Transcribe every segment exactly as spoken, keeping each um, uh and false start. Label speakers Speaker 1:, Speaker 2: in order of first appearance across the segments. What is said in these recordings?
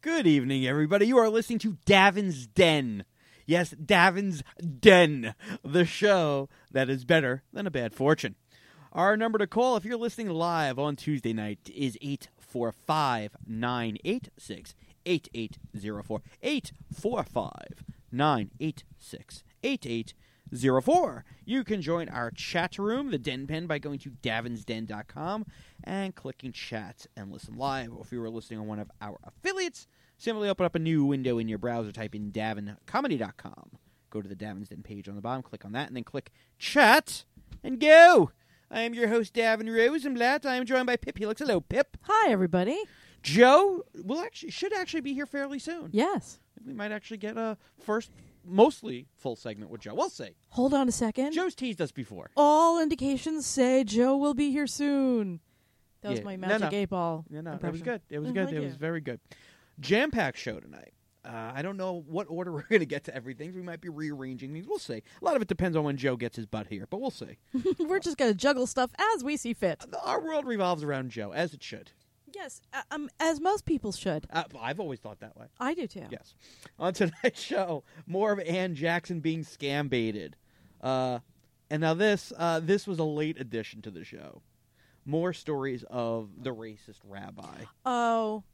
Speaker 1: Good evening, everybody. You are listening to Davin's Den. Yes, Davin's Den, the show that is better than a bad fortune. Our number to call if you're listening live on Tuesday night is eight four five, nine eight six, eight eight zero four. eight four five, nine eight six, eight eight zero four. You can join our chat room, the Den Pen, by going to davins den dot com and clicking chat and listen live. Or if you were listening on one of our affiliates, simply open up a new window in your browser, type in davin comedy dot com. Go to the Davin's Den page on the bottom, click on that, and then click chat and go. I am your host, Davin Rosenblatt. I am joined by Pip Helix. Hello, Pip.
Speaker 2: Hi, everybody.
Speaker 1: Joe will actually should actually be here fairly soon.
Speaker 2: Yes.
Speaker 1: We might actually get a first, mostly full segment with Joe. We'll see.
Speaker 2: Hold on a second.
Speaker 1: Joe's teased us before.
Speaker 2: All indications say Joe will be here soon. That was
Speaker 1: Yeah.
Speaker 2: my
Speaker 1: No,
Speaker 2: magic
Speaker 1: no.
Speaker 2: eight ball.
Speaker 1: Yeah, no, that
Speaker 2: impression.
Speaker 1: was good. It was
Speaker 2: Oh,
Speaker 1: good.
Speaker 2: thank
Speaker 1: It
Speaker 2: you.
Speaker 1: was very good. Jam-packed show tonight. Uh, I don't know what order we're going to get to everything. We might be rearranging these. We'll see. A lot of it depends on when Joe gets his butt here, but we'll see.
Speaker 2: We're just going to juggle stuff as we see fit.
Speaker 1: Our world revolves around Joe, as it should.
Speaker 2: Yes, uh, um, as most people should.
Speaker 1: Uh, I've always thought that way.
Speaker 2: I do, too.
Speaker 1: Yes. On tonight's show, more of Ann Jackson being scam baited. Uh, and now this, uh, this was a late addition to the show. More stories of the racist rabbi.
Speaker 2: Oh,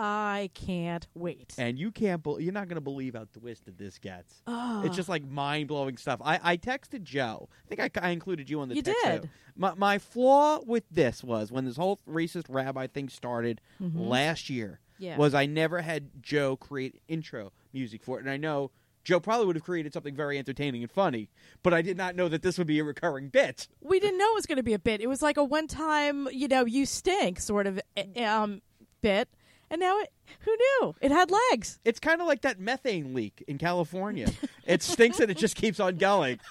Speaker 2: I can't wait.
Speaker 1: And you can't, be- you're not going to believe how twisted this gets.
Speaker 2: Oh.
Speaker 1: It's just like mind-blowing stuff. I, I texted Joe. I think I, I included you on the
Speaker 2: You
Speaker 1: text.
Speaker 2: did.
Speaker 1: Too. My, my flaw with this was when this whole racist rabbi thing started
Speaker 2: Mhm.
Speaker 1: last year
Speaker 2: Yeah.
Speaker 1: was I never had Joe create intro music for it. And I know Joe probably would have created something very entertaining and funny, but I did not know that this would be a recurring bit.
Speaker 2: We didn't know it was going to be a bit. It was like a one-time, you know, you stink sort of uh, um, bit. And now, it, who knew? It had legs.
Speaker 1: It's kind of like that methane leak in California. It stinks and it just keeps on going.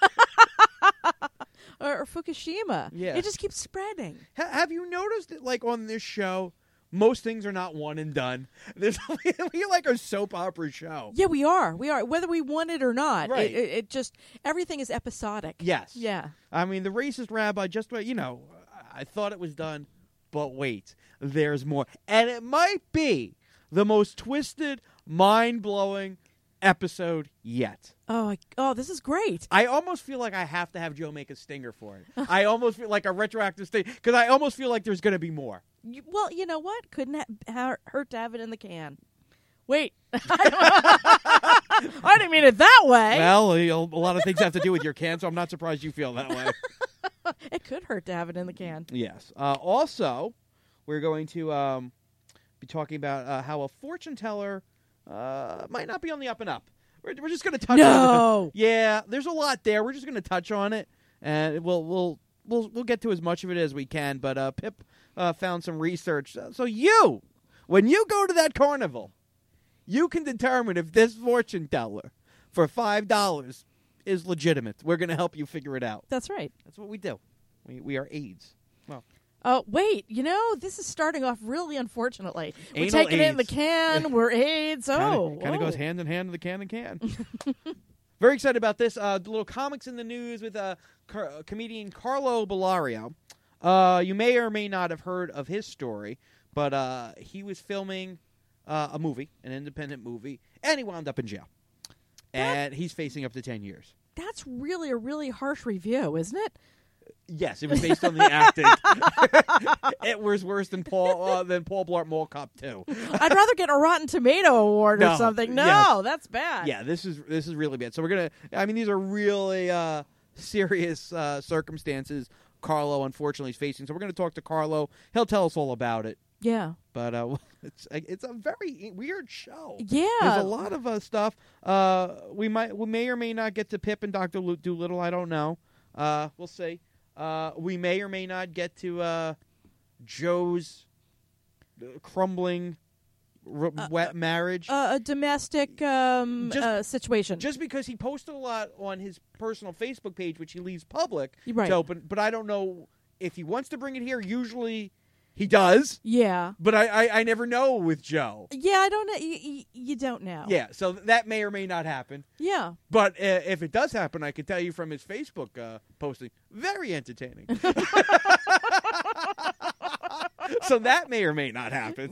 Speaker 2: Or, or Fukushima.
Speaker 1: Yeah.
Speaker 2: It just keeps spreading.
Speaker 1: Ha- have you noticed that, like, on this show, most things are not one and done? There's we like a soap opera show.
Speaker 2: Yeah, we are. We are. Whether we want it or not.
Speaker 1: Right.
Speaker 2: It, it, it just, everything is episodic.
Speaker 1: Yes.
Speaker 2: Yeah.
Speaker 1: I mean, the racist rabbi, just, you know, I thought it was done, but wait, there's more. And it might be the most twisted, mind-blowing episode yet.
Speaker 2: Oh, I, oh, this is great.
Speaker 1: I almost feel like I have to have Joe make a stinger for it. I almost feel like a retroactive sting, because I almost feel like there's going to be more.
Speaker 2: You, well, you know what? Couldn't ha- ha- hurt to have it in the can. Wait. I didn't mean it that way.
Speaker 1: Well, a lot of things have to do with your can, so I'm not surprised you feel that way.
Speaker 2: It could hurt to have it in the can.
Speaker 1: Yes. Uh, also, we're going to um, be talking about uh, how a fortune teller uh, might not be on the up and up. We're, we're just going to touch on
Speaker 2: No.
Speaker 1: it. Yeah, there's a lot there. We're just going to touch on it, and we'll we'll we'll we'll get to as much of it as we can. But uh, Pip uh, found some research. So you, when you go to that carnival, you can determine if this fortune teller for five dollars is legitimate. We're going to help you figure it out.
Speaker 2: That's right.
Speaker 1: That's what we do. We we are aides. Well,
Speaker 2: Oh, wait. You know, this is starting off really unfortunately. We're
Speaker 1: Anal
Speaker 2: taking it in the
Speaker 1: AIDS.
Speaker 2: can. We're AIDS. Oh.
Speaker 1: kind of
Speaker 2: whoa.
Speaker 1: goes hand in hand in the can and can. Very excited about this. Uh, the little comics in the news with uh, car- comedian Carlo Bellario. Uh, you may or may not have heard of his story, but uh, he was filming uh, a movie, an independent movie, and he wound up in jail. And he's facing up to ten years.
Speaker 2: That's really a really harsh review, isn't it?
Speaker 1: Yes, it was based on the acting. It was worse than Paul uh, than Paul Blart Mall Cop two.
Speaker 2: I'd rather get a Rotten Tomato award
Speaker 1: No,
Speaker 2: or something. No,
Speaker 1: yes.
Speaker 2: that's bad.
Speaker 1: Yeah, this is this is really bad. So we're gonna. I mean, these are really uh, serious uh, circumstances Carlo, unfortunately, is facing. So we're gonna talk to Carlo. He'll tell us all about it.
Speaker 2: Yeah.
Speaker 1: But uh, it's it's a very weird show.
Speaker 2: Yeah.
Speaker 1: There's a lot of uh, stuff. Uh, we might we may or may not get to Pip and Doctor Doolittle. I don't know. Uh, we'll see. Uh, we may or may not get to uh, Joe's crumbling r-
Speaker 2: Uh,
Speaker 1: wet marriage.
Speaker 2: Uh, a domestic um,
Speaker 1: Just-
Speaker 2: uh, situation.
Speaker 1: Just because he posted a lot on his personal Facebook page, which he leaves public
Speaker 2: Right.
Speaker 1: to open, but I don't know if he wants to bring it here. Usually he does,
Speaker 2: yeah.
Speaker 1: but I, I, I never know with Joe.
Speaker 2: Yeah, I don't know. You, you, you don't know.
Speaker 1: Yeah, so that may or may not happen.
Speaker 2: Yeah.
Speaker 1: But uh, if it does happen, I can tell you from his Facebook uh, posting, very entertaining. So that may or may not happen.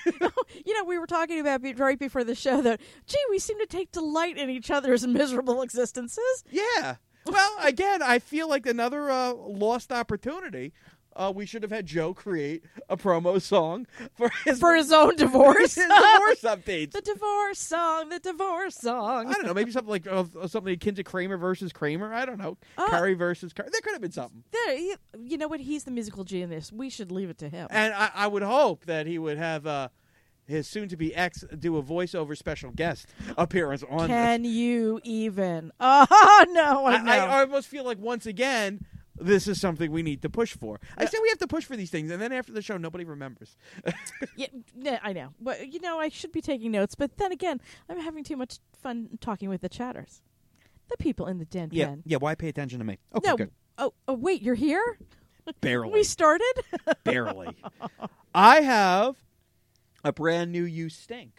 Speaker 2: You know, we were talking about be- right before the show that, gee, we seem to take delight in each other's miserable existences.
Speaker 1: Yeah. Well, again, I feel like another uh, lost opportunity. Uh, we should have had Joe create a promo song for his
Speaker 2: For his own divorce.
Speaker 1: his divorce updates.
Speaker 2: The divorce song, the divorce song.
Speaker 1: I don't know, maybe something like uh, something akin to Kramer versus Kramer. I don't know.
Speaker 2: Uh,
Speaker 1: Curry versus Curry. There could have been something.
Speaker 2: There, you, you know what? He's the musical genius. We should leave it to him.
Speaker 1: And I, I would hope that he would have uh, his soon-to-be ex do a voiceover special guest appearance on
Speaker 2: Can
Speaker 1: this.
Speaker 2: you even? Oh, no, I
Speaker 1: I,
Speaker 2: know.
Speaker 1: I, I almost feel like, once again, this is something we need to push for. I say we have to push for these things, and then after the show, nobody remembers.
Speaker 2: Yeah, yeah, I know. But, you know, I should be taking notes. But then again, I'm having too much fun talking with the chatters. The people in the den
Speaker 1: Yeah,
Speaker 2: pen.
Speaker 1: yeah. Why pay attention to me? Okay,
Speaker 2: No.
Speaker 1: good.
Speaker 2: Oh, oh, wait, you're here?
Speaker 1: Barely.
Speaker 2: We started?
Speaker 1: Barely. I have a brand new You Stink.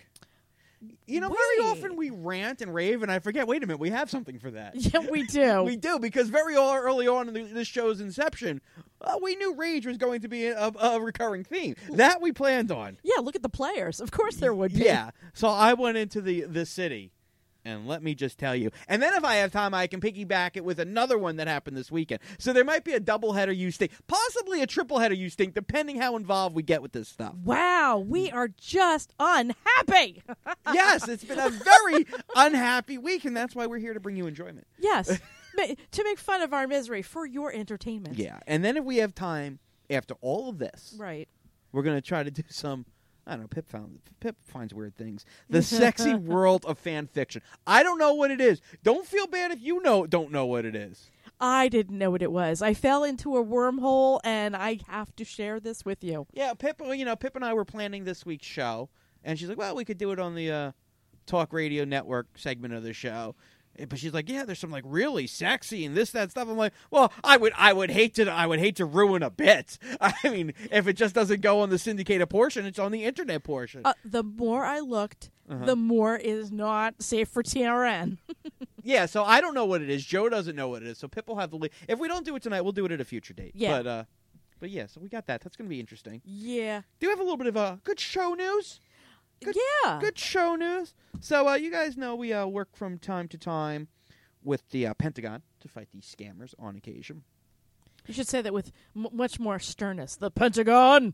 Speaker 1: You know, very
Speaker 2: Wait.
Speaker 1: often we rant and rave, and I forget, wait a minute, we have something for that.
Speaker 2: Yeah, we do.
Speaker 1: We do, because very early on in the, this show's inception, uh, we knew rage was going to be a, a recurring theme. That we planned on.
Speaker 2: Yeah, look at the players. Of course there would be.
Speaker 1: Yeah. So I went into the, the city, and let me just tell you. And then if I have time, I can piggyback it with another one that happened this weekend. So there might be a doubleheader You Stink, possibly a tripleheader You Stink, depending how involved we get with this stuff.
Speaker 2: Wow, we are just unhappy.
Speaker 1: Yes, it's been a very unhappy week, and that's why we're here to bring you enjoyment.
Speaker 2: Yes, ma- to make fun of our misery for your entertainment.
Speaker 1: Yeah, and then if we have time after all of this,
Speaker 2: Right.
Speaker 1: we're going to try to do some, I don't know, Pip found Pip finds weird things. The sexy world of fan fiction. I don't know what it is. Don't feel bad if you know don't know what it is.
Speaker 2: I didn't know what it was. I fell into a wormhole, and I have to share this with you.
Speaker 1: Yeah, Pip, you know, Pip and I were planning this week's show, and she's like, well, we could do it on the uh, Talk Radio Network segment of the show. But she's like, yeah, there's some like really sexy and this, that stuff. I'm like, well, I would, I would hate to, I would hate to ruin a bit. I mean, if it just doesn't go on the syndicated portion, it's on the internet portion.
Speaker 2: Uh, the more I looked,
Speaker 1: Uh-huh.
Speaker 2: the more it is not safe for T R N.
Speaker 1: Yeah, so I don't know what it is. Joe doesn't know what it is. So Pip will have the. Li- if we don't do it tonight, we'll do it at a future date.
Speaker 2: Yeah.
Speaker 1: But uh, but yeah, so we got that. That's going to be interesting.
Speaker 2: Yeah.
Speaker 1: Do you have a little bit of uh, good show news? Good-
Speaker 2: yeah.
Speaker 1: Good show news. So uh, you guys know we uh, work from time to time with the uh, Pentagon to fight these scammers on occasion.
Speaker 2: You should say that with m- much more sternness. The Pentagon.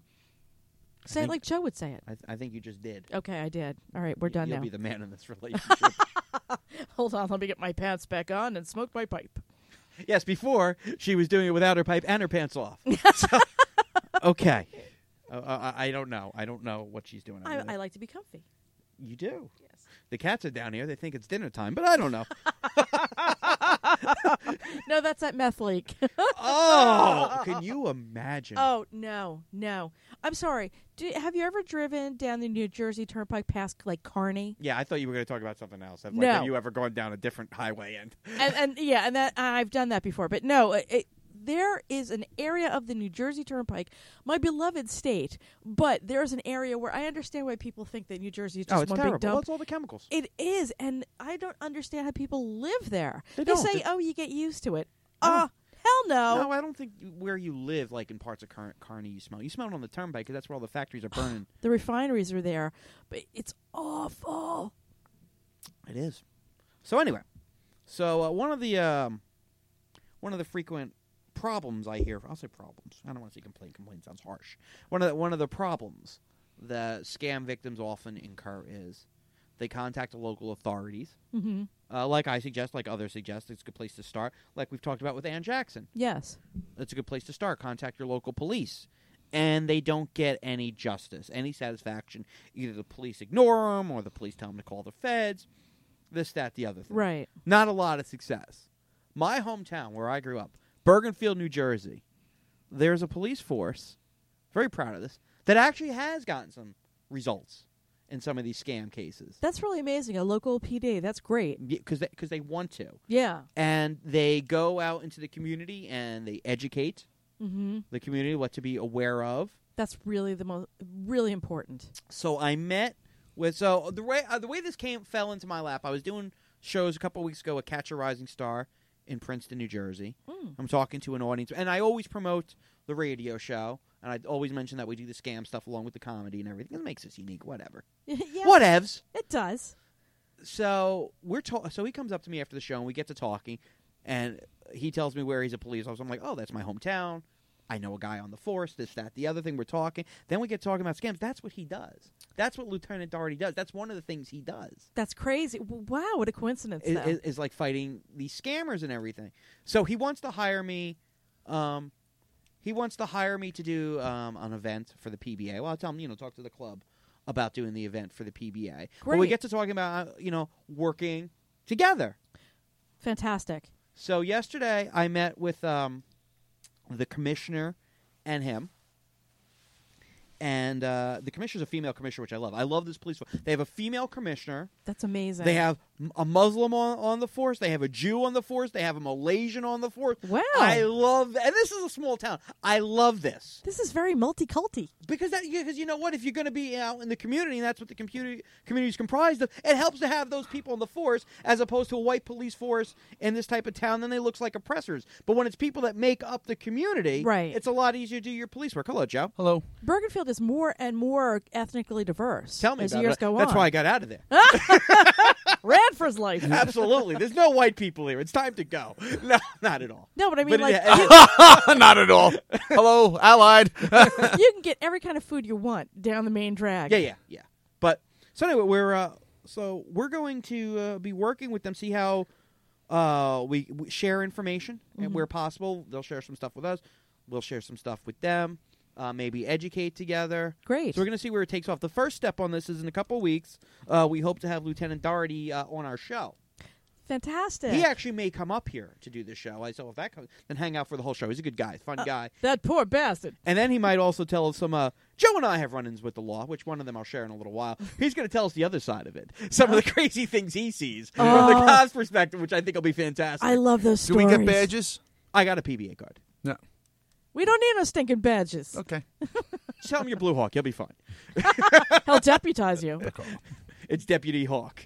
Speaker 2: Say
Speaker 1: think-
Speaker 2: it like Joe would say it.
Speaker 1: I, th- I think you just did.
Speaker 2: Okay, I did. All right, we're done
Speaker 1: You'll
Speaker 2: now.
Speaker 1: be the man in this relationship.
Speaker 2: Hold on, let me get my pants back on and smoke my pipe.
Speaker 1: Yes, before she was doing it without her pipe and her pants off. So, okay. Uh, I, I don't know. I don't know what she's doing. over
Speaker 2: I,
Speaker 1: there.
Speaker 2: I like to be comfy.
Speaker 1: You do.
Speaker 2: Yes.
Speaker 1: The cats are down here. They think it's dinner time, but I don't know.
Speaker 2: No, that's that meth leak.
Speaker 1: Oh, can you imagine?
Speaker 2: Oh, no, no. I'm sorry. Do, have you ever driven down the New Jersey Turnpike past, like, Kearney?
Speaker 1: Yeah, I thought you were going to talk about something else. Like,
Speaker 2: No.
Speaker 1: have you ever gone down a different highway end?
Speaker 2: and, and, yeah, and that I've done that before. But, no, it, it, there is an area of the New Jersey Turnpike, my beloved state, but there's an area where I understand why people think that New Jersey is just
Speaker 1: Oh, it's
Speaker 2: one
Speaker 1: terrible.
Speaker 2: big dump.
Speaker 1: Well, it's all the chemicals.
Speaker 2: It is, and I don't understand how people live there.
Speaker 1: They
Speaker 2: They,
Speaker 1: don't.
Speaker 2: say,
Speaker 1: They-
Speaker 2: oh, you get used to it.
Speaker 1: No.
Speaker 2: Ah, hell no.
Speaker 1: No, I don't think you- where you live, like in parts of Car- Kearney, you smell. You smell it on the turnpike because that's where all the factories are burning.
Speaker 2: The refineries are there, but it's awful.
Speaker 1: It is. So anyway, so uh, one of the um, one of the frequent problems I hear, I'll say problems. I don't want to say complain. Complain sounds harsh. One of the, one of the problems that scam victims often incur is they contact the local authorities.
Speaker 2: Mm-hmm.
Speaker 1: Uh, like I suggest, like others suggest, it's a good place to start. Like we've talked about with Ann Jackson.
Speaker 2: Yes.
Speaker 1: It's a good place to start. Contact your local police. And they don't get any justice, any satisfaction. Either the police ignore them or the police tell them to call the feds. This, that, the other thing.
Speaker 2: Right.
Speaker 1: Not a lot of success. My hometown, where I grew up, Bergenfield, New Jersey, there's a police force, very proud of this, that actually has gotten some results in some of these scam cases.
Speaker 2: That's really amazing. A local P D. That's great.
Speaker 1: Because they, 'cause they want to.
Speaker 2: Yeah.
Speaker 1: And they go out into the community and they educate
Speaker 2: Mm-hmm.
Speaker 1: the community what to be aware of.
Speaker 2: That's really the most really important.
Speaker 1: So I met with so the way uh, the way this came fell into my lap. I was doing shows a couple of weeks ago at Catch a Rising Star in Princeton, New Jersey.
Speaker 2: Mm.
Speaker 1: I'm talking to an audience, and I always promote the radio show. And I always mention that we do the scam stuff along with the comedy and everything. It makes us unique, whatever.
Speaker 2: yeah,
Speaker 1: Whatevs.
Speaker 2: it does.
Speaker 1: So we're ta- So he comes up to me after the show, and we get to talking, and he tells me where he's a police officer. I'm like, oh, that's my hometown. I know a guy on the force, this, that, the other thing. We're talking. Then we get talking about scams. That's what he does. That's what Lieutenant Doherty does. That's one of the things he does.
Speaker 2: That's crazy. Wow, what a coincidence,
Speaker 1: Is,
Speaker 2: though.
Speaker 1: is, is like fighting these scammers and everything. So he wants to hire me. Um, he wants to hire me to do um, an event for the P B A. Well, I'll tell him, you know, talk to the club about doing the event for the P B A. But we
Speaker 2: Great.
Speaker 1: get to talking about, uh, you know, working together.
Speaker 2: Fantastic.
Speaker 1: So yesterday I met with um, the commissioner and him. And uh, the commissioner's a female commissioner, which I love. I love this police force. They have a female commissioner.
Speaker 2: That's amazing.
Speaker 1: They have a Muslim on, on the force. They have a Jew on the force. They have a Malaysian on the force.
Speaker 2: Wow.
Speaker 1: I love that. And this is a small town. I love this.
Speaker 2: This is very multiculti.
Speaker 1: Because that, because you know what? If you're going to be out in the community, and that's what the community community is comprised of, it helps to have those people in the force as opposed to a white police force in this type of town. Then they look like oppressors. But when it's people that make up the community,
Speaker 2: Right.
Speaker 1: it's a lot easier to do your police work. Hello, Joe.
Speaker 3: Hello.
Speaker 2: Bergenfield is more and more ethnically diverse
Speaker 1: Tell me
Speaker 2: as
Speaker 1: about
Speaker 2: years
Speaker 1: it.
Speaker 2: go
Speaker 1: That's
Speaker 2: on.
Speaker 1: why I got out of there.
Speaker 2: Ran for his life.
Speaker 1: Absolutely. There's no white people here. It's time to go. No, not at all.
Speaker 2: No, but I mean,
Speaker 1: But
Speaker 2: like,
Speaker 1: it-
Speaker 3: Not at all. Hello, Allied.
Speaker 2: you can get every kind of food you want down the main drag.
Speaker 1: Yeah, yeah, yeah. But so anyway, we're uh, so we're going to uh, be working with them, see how uh, we, we share information
Speaker 2: Mm-hmm.
Speaker 1: and where possible. They'll share some stuff with us. We'll share some stuff with them. Uh, maybe educate together.
Speaker 2: Great.
Speaker 1: So we're going to see where it takes off. The first step on this is in a couple of weeks. Uh, we hope to have Lieutenant Doherty uh, on our show.
Speaker 2: Fantastic.
Speaker 1: He actually may come up here to do the show. I so if that comes, then hang out for the whole show. He's a good guy, fun
Speaker 2: Uh,
Speaker 1: guy.
Speaker 2: That poor bastard.
Speaker 1: And then he might also tell us some. Uh, Joe and I have run-ins with the law, which one of them I'll share in a little while. He's going to tell us the other side of it, some of the crazy things he sees from the
Speaker 2: Oh.
Speaker 1: cop's perspective, which I think will be fantastic.
Speaker 2: I love those
Speaker 3: Do
Speaker 2: stories.
Speaker 3: we get badges?
Speaker 1: I got a P B A card.
Speaker 3: No.
Speaker 2: We don't need no stinking badges.
Speaker 3: Okay.
Speaker 1: Just tell him you're Blue Hawk. You'll be fine.
Speaker 2: He'll deputize you.
Speaker 1: It's Deputy Hawk.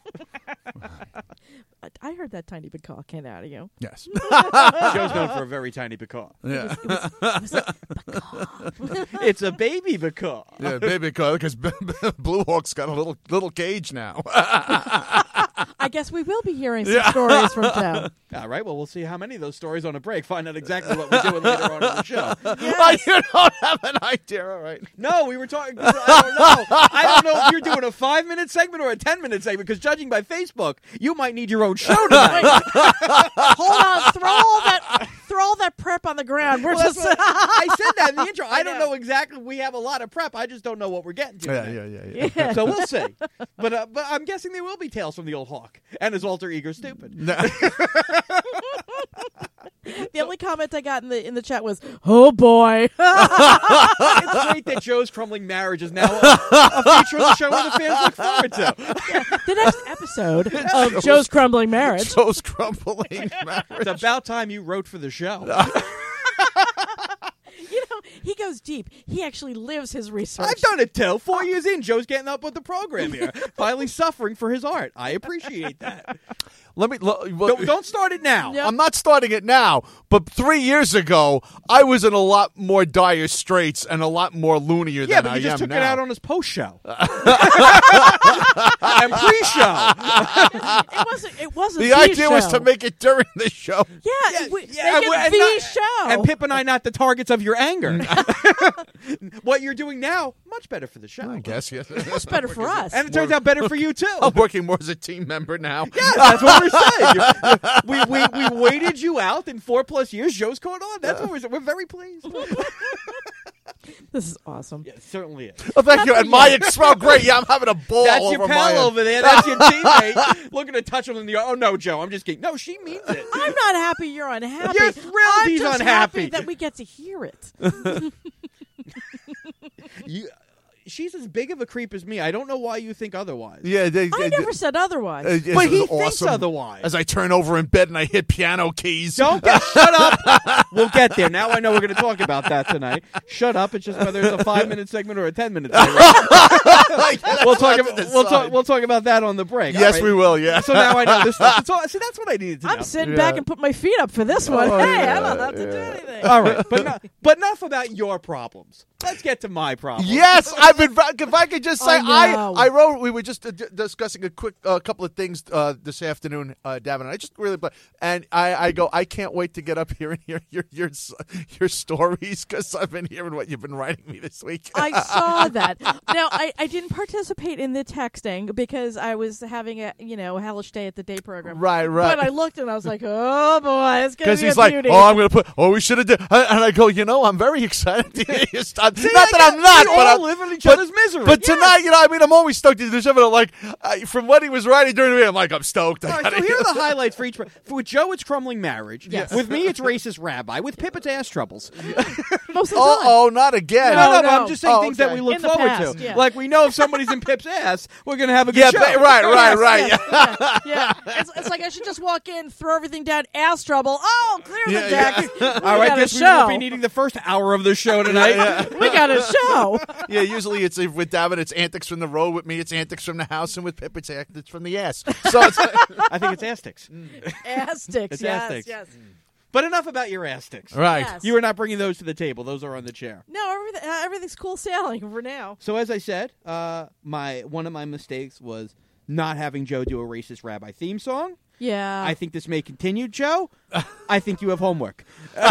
Speaker 2: I heard that tiny big call came out of you.
Speaker 3: Yes.
Speaker 1: Joe's known for a very tiny macaw.
Speaker 3: Yeah.
Speaker 2: It was, it was like,
Speaker 1: It's a baby macaw.
Speaker 3: Yeah, baby, because Blue Hawk's got a little little cage now.
Speaker 2: I guess we will be hearing some stories from Joe.
Speaker 1: All right, well, we'll see how many of those stories on a break. Find out exactly what we're doing later on in the show.
Speaker 3: Oh, you don't have an idea, all right?
Speaker 1: No, we were talking. I don't know. I don't know if you're doing a five-minute segment or a ten-minute segment, because judging by Facebook, you might need your own show tonight.
Speaker 2: Hold on, throw all that, throw all that prep on the ground. We're
Speaker 1: Well, that's
Speaker 2: just.
Speaker 1: what- I said that in the intro. I,
Speaker 2: I
Speaker 1: don't
Speaker 2: know.
Speaker 1: know exactly. We have a lot of prep. I just don't know what we're getting to.
Speaker 3: Yeah,
Speaker 1: tonight.
Speaker 3: yeah, yeah, yeah.
Speaker 2: Yeah.
Speaker 1: So we'll see. But uh, but I'm guessing there will be tales from the old Hawk and his alter ego, Stupid.
Speaker 3: No.
Speaker 2: The only comment I got in the in the chat was, "Oh boy."
Speaker 1: It's great that Joe's crumbling marriage is now a, a feature of the show where the fans look forward to.
Speaker 2: The next episode of Joe's Crumbling Marriage.
Speaker 3: Joe's crumbling marriage.
Speaker 1: It's about time you wrote for the show.
Speaker 2: You know, he goes deep. He actually lives his research.
Speaker 1: I've done it too. Four years in, Joe's getting up with the program here. Finally suffering for his art. I appreciate that.
Speaker 3: Let me. Lo- well,
Speaker 1: Don't, don't start it now.
Speaker 2: No.
Speaker 3: I'm not starting it now, but three years ago, I was in a lot more dire straits and a lot more loonier
Speaker 1: Yeah,
Speaker 3: than
Speaker 1: but
Speaker 3: I
Speaker 1: you just
Speaker 3: am
Speaker 1: took
Speaker 3: now.
Speaker 1: it out on his post show and pre-show.
Speaker 2: It wasn't. It wasn't.
Speaker 3: the idea was to make it during the show.
Speaker 2: Yeah,
Speaker 1: Yeah,
Speaker 2: we,
Speaker 1: yeah,
Speaker 2: make
Speaker 1: and-
Speaker 2: it
Speaker 1: and
Speaker 2: the
Speaker 1: not-
Speaker 2: show.
Speaker 1: And Pip and I not the targets of your anger. What you're doing now, much better for the show.
Speaker 3: I guess, yes.
Speaker 2: Much better for us.
Speaker 1: And it turns out better for you too.
Speaker 3: I'm working more as a team member now.
Speaker 1: Yeah, that's what we're saying. You- we, we we waited you out in four plus years. Joe's caught on. That's what we're saying. We're very pleased.
Speaker 2: This is awesome.
Speaker 1: Yeah, it certainly is.
Speaker 3: Oh, thank you.
Speaker 2: Not
Speaker 3: And
Speaker 2: for
Speaker 3: my
Speaker 2: you.
Speaker 3: ex- well, great. Yeah, I'm having a ball
Speaker 1: That's
Speaker 3: over
Speaker 1: your
Speaker 3: my
Speaker 1: pal
Speaker 3: end.
Speaker 1: over there. That's your teammate. Looking to touch him in the. Oh no, Joe. I'm just kidding. No, she means it.
Speaker 2: I'm not happy you're unhappy.
Speaker 1: You're thrilled
Speaker 2: I'm
Speaker 1: he's
Speaker 2: just
Speaker 1: unhappy.
Speaker 2: happy that we get to hear it.
Speaker 1: You, she's as big of a creep as me. I don't know why you think otherwise.
Speaker 3: Yeah, they,
Speaker 2: I
Speaker 3: they,
Speaker 2: never said otherwise.
Speaker 3: uh,
Speaker 1: But
Speaker 3: it
Speaker 1: he
Speaker 3: was
Speaker 1: thinks
Speaker 3: awesome.
Speaker 1: otherwise.
Speaker 3: As I turn over in bed and I hit piano keys.
Speaker 1: Don't get shut up. We'll get there. Now I know we're going to talk about that tonight. Shut up. It's just whether it's a five minute segment or a ten minute segment. we'll talk. About, we'll talk. We'll talk about that on the break.
Speaker 3: Yes,
Speaker 1: All right.
Speaker 3: we will. Yeah.
Speaker 1: So now I know this stuff. So, see, that's what I needed to know.
Speaker 2: I'm sitting
Speaker 3: Yeah.
Speaker 2: back and put my feet up for this one.
Speaker 3: Oh,
Speaker 2: hey,
Speaker 3: yeah,
Speaker 2: I don't have to do
Speaker 3: yeah.
Speaker 2: anything.
Speaker 1: All right, but not, but enough about your problems. Let's get to my problems.
Speaker 3: Yes, I've been. If I could just say,
Speaker 2: I
Speaker 3: I
Speaker 2: know.
Speaker 3: I wrote. We were just uh, d- discussing a quick uh, couple of things uh, this afternoon, uh, Davin. And I just really, but and I, I go. I can't wait to get up here and hear your your your stories because I've been hearing what you've been writing me this week.
Speaker 2: I saw that. Now, I, I didn't participate in the texting because I was having a you know a hellish day at the day program.
Speaker 3: Right, right.
Speaker 2: But I looked and I was like, oh boy, it's gonna
Speaker 3: Because
Speaker 2: be
Speaker 3: he's
Speaker 2: a
Speaker 3: like,
Speaker 2: beauty.
Speaker 3: oh, I'm gonna put. Oh, we should have done. And I go, you know, I'm very excited to hear your stuff.
Speaker 1: See,
Speaker 3: Not
Speaker 1: I
Speaker 3: that
Speaker 1: got-
Speaker 3: I'm not,
Speaker 1: we
Speaker 3: but
Speaker 1: all
Speaker 3: I'm,
Speaker 1: live in each
Speaker 3: but-
Speaker 1: other's misery.
Speaker 3: But
Speaker 1: Yes.
Speaker 3: tonight, you know, I mean, I'm always stoked to do this. But like, uh, from what he was writing during the week, I'm like, I'm stoked. I
Speaker 1: All right,
Speaker 3: gotta
Speaker 1: so here
Speaker 3: hear
Speaker 1: are the highlights for each. For with Joe, it's crumbling marriage.
Speaker 2: Yes.
Speaker 1: With me, it's racist rabbi. With Pip, it's ass troubles.
Speaker 2: Most of the
Speaker 3: Oh,
Speaker 2: time.
Speaker 3: oh, not again.
Speaker 1: No, no,
Speaker 2: No,
Speaker 1: but
Speaker 2: no.
Speaker 1: I'm just saying
Speaker 3: Oh,
Speaker 1: things that
Speaker 3: okay.
Speaker 1: we look
Speaker 2: In the
Speaker 1: forward
Speaker 2: past,
Speaker 1: to.
Speaker 2: yeah.
Speaker 1: Like we know if somebody's in Pip's ass, we're gonna have a good
Speaker 3: Yeah,
Speaker 1: show.
Speaker 3: ba- right, right, right.
Speaker 2: Yes, yeah, yeah. It's, it's like I should just walk in, throw everything down, ass trouble. Oh, clear the
Speaker 3: Yeah,
Speaker 2: deck.
Speaker 3: yeah.
Speaker 2: We
Speaker 1: All right,
Speaker 2: got a
Speaker 1: guess we won't
Speaker 2: show.
Speaker 1: be needing the first hour of the show tonight.
Speaker 2: We got a show.
Speaker 3: Yeah, usually it's with David, it's antics from the road. With me, it's antics from the house, and with Pip, it's antics from the ass. So it's
Speaker 1: I think it's ass sticks.
Speaker 2: Ass sticks.
Speaker 1: It's
Speaker 2: yes,
Speaker 1: ass sticks.
Speaker 2: yes.
Speaker 1: But enough about your ass sticks.
Speaker 3: right.
Speaker 2: Yes.
Speaker 1: You are not bringing those to the table. Those are on the chair.
Speaker 2: No, everything, uh, everything's cool sailing for now.
Speaker 1: So as I said, uh, my one of my mistakes was not having Joe do a racist rabbi theme song.
Speaker 2: Yeah.
Speaker 1: I think this may continue, Joe. I think you have homework.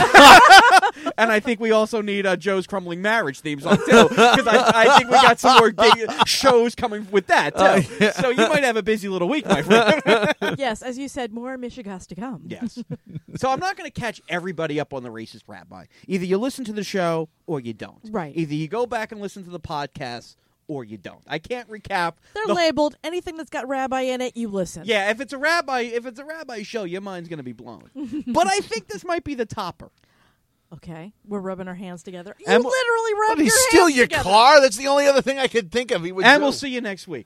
Speaker 1: And I think we also need uh, Joe's crumbling marriage theme song, too. Because I, I think we got some more big shows coming with that, too.
Speaker 3: Uh, yeah.
Speaker 1: So you might have a busy little week, my friend.
Speaker 2: yes, as you said, more Michigas to come.
Speaker 1: Yes. So I'm not going to catch everybody up on the racist rabbi. Either you listen to the show or you don't.
Speaker 2: Right.
Speaker 1: Either you go back and listen to the podcast or you don't. I can't recap.
Speaker 2: They're
Speaker 1: the-
Speaker 2: labeled. Anything that's got rabbi in it, you listen.
Speaker 1: Yeah, if it's a rabbi, if it's a rabbi show, your mind's going to be blown. But I think this might be the topper.
Speaker 2: Okay. We're rubbing our hands together. You
Speaker 1: And-
Speaker 2: literally rubbed
Speaker 3: What, did he
Speaker 2: your
Speaker 3: steal
Speaker 2: hands
Speaker 3: your
Speaker 2: together.
Speaker 3: car? That's the only other thing I could think of he would
Speaker 1: And
Speaker 3: do.
Speaker 1: we'll see you next week.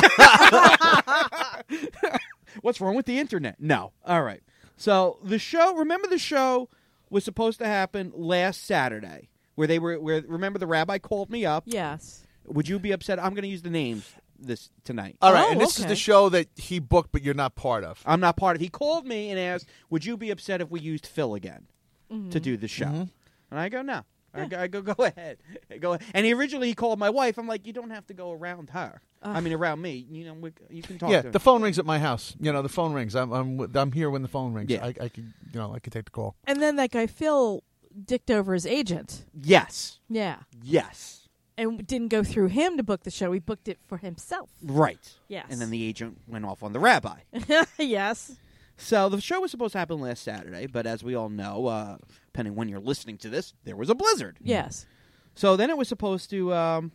Speaker 1: What's wrong with the internet? No. All right. So the show, remember the show was supposed to happen last Saturday where they were, where remember the rabbi called me up.
Speaker 2: Yes.
Speaker 1: Would you be upset? I'm going to use the names this tonight.
Speaker 3: All right,
Speaker 2: Oh,
Speaker 3: and this is
Speaker 2: okay.
Speaker 3: the show that he booked, but you're not part of.
Speaker 1: I'm not part of. He called me and asked, "Would you be upset if we used Phil again
Speaker 2: Mm-hmm.
Speaker 1: to do the show?"
Speaker 3: Mhm.
Speaker 1: And I go, "No." I go, I go, go ahead, go. Ahead. And he originally he called my wife. I'm like, "You don't have to go around her. I mean, around me. You know, we, you can talk
Speaker 3: Yeah,
Speaker 1: to her."
Speaker 3: the phone rings at my house. You know, the phone rings. I'm I'm I'm here when the phone rings.
Speaker 1: Yeah.
Speaker 3: I, I could you know I could take the call.
Speaker 2: And then that guy Phil dicked over his agent.
Speaker 1: Yes,
Speaker 2: Yeah.
Speaker 1: yes,
Speaker 2: And didn't go through him to book the show. He booked it for himself.
Speaker 1: right.
Speaker 2: Yes.
Speaker 1: And then the agent went off on the rabbi.
Speaker 2: yes.
Speaker 1: So the show was supposed to happen last Saturday, but as we all know, uh, depending when you're listening to this, there was a blizzard.
Speaker 2: Yes.
Speaker 1: So then it was supposed to, um,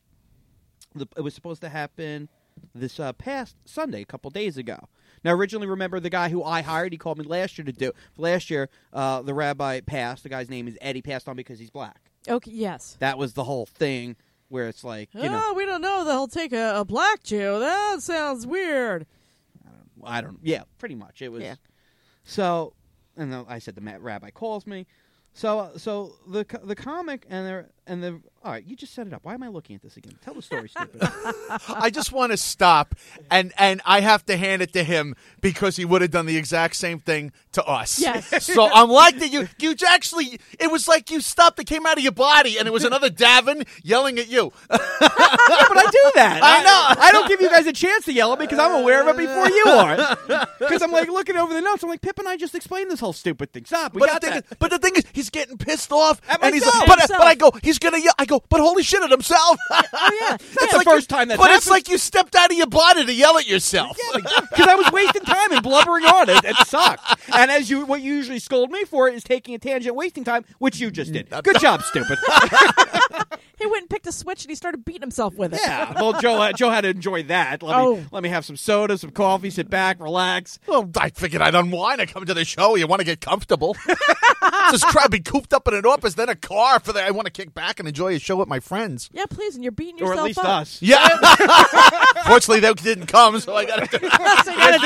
Speaker 1: the, it was supposed to happen this uh, past Sunday, a couple days ago. Now, originally, remember the guy who I hired? He called me last year to do. Last year, uh, the rabbi passed. The guy's name is Eddie. Passed on because he's black.
Speaker 2: Okay. Yes.
Speaker 1: That was the whole thing where it's like, you know,
Speaker 2: oh, we don't know that he'll take a, a black Jew. That sounds weird.
Speaker 1: I don't. Yeah, pretty much. It was.
Speaker 2: Yeah.
Speaker 1: So, and then I said the ma- rabbi calls me. So, uh, so the co- the comic and the and the all right. You just set it up. Why am I looking at this again? Tell the story, stupid.
Speaker 3: I just want to stop, and and I have to hand it to him because he would have done the exact same thing to us.
Speaker 2: Yes.
Speaker 3: So I'm like that. You you actually, it was like you stopped. It came out of your body, and it was another Davin yelling at you.
Speaker 1: Yeah, but I do that.
Speaker 3: I know.
Speaker 1: I, I don't give you guys a chance to yell at me because I'm aware of it before you are. Because I'm like looking over the notes. I'm like, Pip and I just explained this whole stupid thing. Stop. We
Speaker 3: But
Speaker 1: got
Speaker 3: the, thing
Speaker 1: that.
Speaker 3: is, but the thing is, he's getting pissed off,
Speaker 1: At
Speaker 3: and he's
Speaker 1: myself.
Speaker 3: but,
Speaker 2: Himself.
Speaker 3: but I go, he's gonna yell. I go, but holy shit at himself.
Speaker 2: Oh, yeah.
Speaker 1: That's the first time that's
Speaker 3: But it's
Speaker 1: happened.
Speaker 3: like you stepped out of your body to yell at yourself.
Speaker 1: Because I was wasting time and blubbering on it. It sucked. And as you, what you usually scold me for is taking a tangent, wasting time, which you just did. Good job, stupid.
Speaker 2: He went and picked a switch and he started beating himself with it.
Speaker 1: Yeah, well, Joe, uh, Joe had to enjoy that. Let
Speaker 2: Oh.
Speaker 1: me let me have some soda, some coffee, sit back, relax.
Speaker 3: Well, I figured I'd unwind. I come to the show. You want to get comfortable. Just try to be cooped up in an office, then a car for the. I want to kick back and enjoy a show with my friends.
Speaker 2: Yeah, please, and you're beating
Speaker 1: Or
Speaker 2: yourself
Speaker 1: at least
Speaker 2: up.
Speaker 1: us.
Speaker 3: Yeah. Fortunately, they didn't come, so I got to.
Speaker 2: So you gotta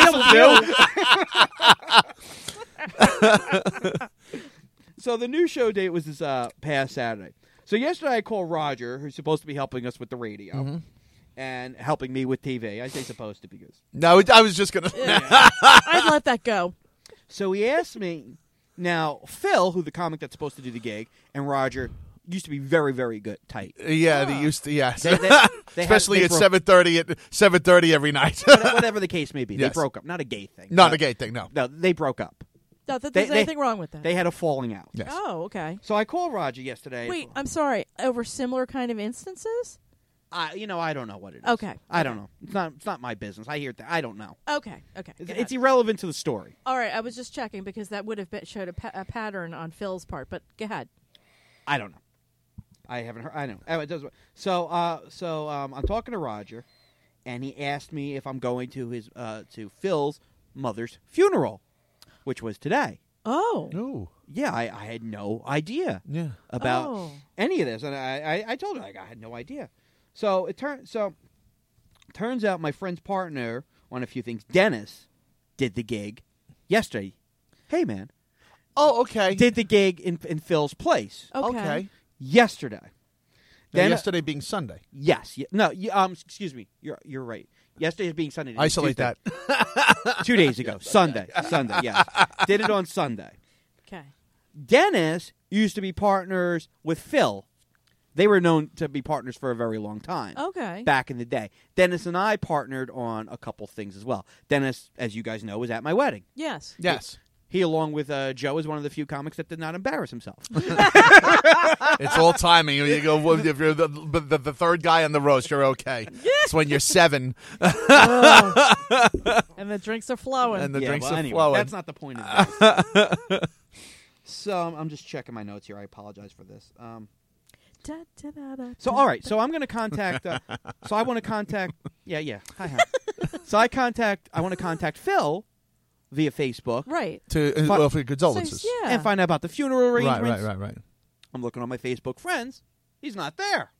Speaker 2: deal with you.
Speaker 1: So the new show date was this uh, past Saturday. So yesterday I called Roger, who's supposed to be helping us with the radio
Speaker 3: Mm-hmm.
Speaker 1: and helping me with T V. I say supposed to because.
Speaker 3: No, I was just gonna.
Speaker 2: I'd let that go.
Speaker 1: So he asked me. Now Phil, who the comic that's supposed to do the gig, and Roger used to be very, very good, tight.
Speaker 3: Yeah, they used to. Yes,
Speaker 1: They- they- they had-
Speaker 3: especially
Speaker 1: they
Speaker 3: at
Speaker 1: broke-
Speaker 3: seven thirty at seven thirty every night.
Speaker 1: Whatever the case may be,
Speaker 3: Yes.
Speaker 1: they broke up. Not a gay thing.
Speaker 3: Not
Speaker 1: Uh,
Speaker 3: a gay thing. No.
Speaker 1: No, they broke up.
Speaker 2: Not that
Speaker 1: They-
Speaker 2: there's
Speaker 1: they-
Speaker 2: anything wrong with that.
Speaker 1: They had a falling out.
Speaker 3: Yes.
Speaker 2: Oh, okay.
Speaker 1: So I called Roger yesterday.
Speaker 2: Wait, I'm sorry. Over similar kind of instances?
Speaker 1: I, you know, I don't know what it is.
Speaker 2: Okay.
Speaker 1: I don't know. It's not. It's not my business. I hear that. I don't know.
Speaker 2: Okay, okay.
Speaker 1: It's,
Speaker 2: Go
Speaker 1: it's
Speaker 2: ahead.
Speaker 1: irrelevant to the story.
Speaker 2: All right, I was just checking because that would have been, showed a, pa- a pattern on Phil's part, but go ahead.
Speaker 1: I don't know. I haven't heard. I know. Oh, it does. So, uh, so um, I'm talking to Roger, and he asked me if I'm going to his uh, to Phil's mother's funeral, which was today.
Speaker 2: Oh.
Speaker 3: Ooh.
Speaker 1: Yeah, I, I had no idea
Speaker 3: Yeah.
Speaker 1: about
Speaker 2: Oh.
Speaker 1: any of this, and I, I, I told her like, I had no idea. So it turns so turns out my friend's partner on a few things, Dennis, did the gig yesterday. Hey man,
Speaker 3: Oh, okay.
Speaker 1: did the gig in in Phil's place
Speaker 2: Okay.
Speaker 3: Okay.
Speaker 1: yesterday.
Speaker 3: Now,
Speaker 1: Then-
Speaker 3: yesterday being Sunday.
Speaker 1: Yes. Ye- no. y- Um. Excuse me. You're you're right. Yesterday being Sunday. It was
Speaker 3: Isolate
Speaker 1: Tuesday.
Speaker 3: that.
Speaker 1: Two days ago, Sunday. Sunday. Yes. Did it on Sunday.
Speaker 2: Okay.
Speaker 1: Dennis used to be partners with Phil. They were known to be partners for a very long time.
Speaker 2: Okay.
Speaker 1: Back in the day. Dennis and I partnered on a couple things as well. Dennis, as you guys know, was at my wedding.
Speaker 2: Yes.
Speaker 3: Yes.
Speaker 1: He, along with uh, Joe, is one of the few comics that did not embarrass himself.
Speaker 3: It's all timing. You go well, if you're the, the, the third guy on the roast, you're okay. It's when you're seven
Speaker 2: Oh. And the drinks are flowing.
Speaker 3: and the
Speaker 1: Yeah,
Speaker 3: drinks
Speaker 1: well,
Speaker 3: are
Speaker 1: anyway,
Speaker 3: flowing.
Speaker 1: That's not the point of this. So um, I'm just checking my notes here. I apologize for this. Um,
Speaker 2: Da, da, da, da,
Speaker 1: so
Speaker 2: da.
Speaker 1: all right. So I'm going to contact. Uh, so I want to contact. Yeah, yeah. Hi, hi. So I contact. I want to contact Phil via Facebook
Speaker 2: Right.
Speaker 3: to uh,
Speaker 1: Fi-
Speaker 3: well, for
Speaker 2: So,
Speaker 3: condolences.
Speaker 2: yeah.
Speaker 1: and find out about the funeral
Speaker 3: Right,
Speaker 1: arrangements.
Speaker 3: right, right, right.
Speaker 1: I'm looking on my Facebook friends. He's not there.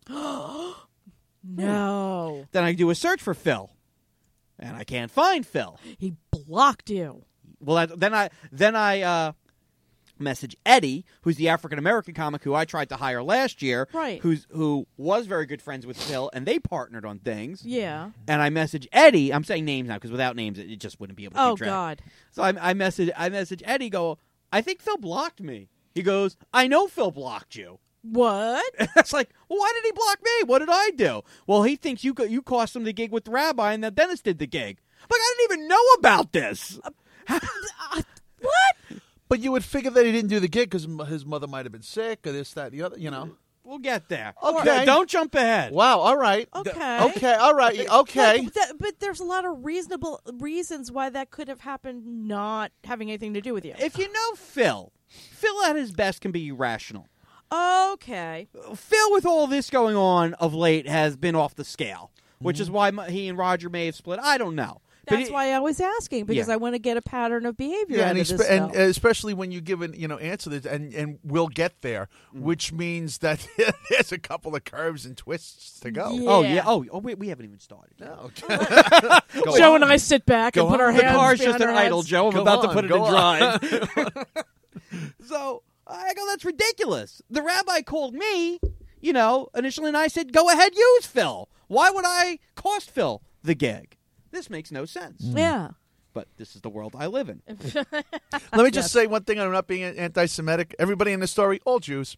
Speaker 2: No.
Speaker 1: Then I do a search for Phil, and I can't find Phil.
Speaker 2: He blocked you.
Speaker 1: Well, I, then I then I uh, message Eddie, who's the African American comic who I tried to hire last year,
Speaker 2: Right.
Speaker 1: Who's who was very good friends with Phil, and they partnered on things.
Speaker 2: Yeah.
Speaker 1: And I message Eddie. I'm saying names now because without names, it, it just wouldn't be able to
Speaker 2: Oh,
Speaker 1: keep track.
Speaker 2: God.
Speaker 1: So I, I message I message Eddie. Go. I think Phil blocked me. He goes. I know Phil blocked you.
Speaker 2: What?
Speaker 1: It's like, well, why did he block me? What did I do? Well, he thinks you co- you cost him the gig with the rabbi, and that Dennis did the gig. I'm like, I didn't even know about this.
Speaker 2: What?
Speaker 3: But you would figure that he didn't do the gig because his mother might have been sick or this, that, the other. You know.
Speaker 1: We'll get there.
Speaker 3: Okay.
Speaker 1: Don't jump ahead.
Speaker 3: Wow. All right.
Speaker 2: Okay.
Speaker 3: Okay. All right. Okay.
Speaker 2: Like, that- but there's a lot of reasonable reasons why that could have happened not having anything to do with you.
Speaker 1: If you know Phil, Phil at his best can be irrational.
Speaker 2: Okay.
Speaker 1: Phil, with all this going on of late, has been off the scale, which is why my, he and Roger may have split. I don't know. But
Speaker 2: That's
Speaker 1: it-
Speaker 2: why I was asking, because
Speaker 1: Yeah.
Speaker 2: I want to get a pattern of behavior
Speaker 3: Yeah,
Speaker 2: out
Speaker 3: and,
Speaker 2: of
Speaker 3: expe-
Speaker 2: this
Speaker 3: and
Speaker 2: stuff.
Speaker 3: especially when you give an you know answer this, and and we'll get there, which means that there's a couple of curves and twists to go.
Speaker 2: Yeah.
Speaker 1: Oh, yeah. Oh, oh wait, we haven't even started.
Speaker 3: No,
Speaker 1: Go
Speaker 2: Joe
Speaker 1: on.
Speaker 2: and I sit back
Speaker 3: Go
Speaker 2: and put
Speaker 3: on.
Speaker 2: our
Speaker 1: The
Speaker 2: hands
Speaker 1: car's just
Speaker 2: behind
Speaker 1: an
Speaker 2: our
Speaker 1: idle,
Speaker 2: heads.
Speaker 1: Joe. I'm
Speaker 3: Go
Speaker 1: about to
Speaker 3: on,
Speaker 1: put it
Speaker 3: go
Speaker 1: in
Speaker 3: on.
Speaker 1: drive. So I go, that's ridiculous. The rabbi called me, you know, initially, and I said, go ahead, use Phil. Why would I cost Phil the gig? This makes no sense.
Speaker 2: Yeah.
Speaker 1: But this is the world I live in.
Speaker 3: Let me just say one thing. I'm not being anti-Semitic. Everybody in this story, all Jews.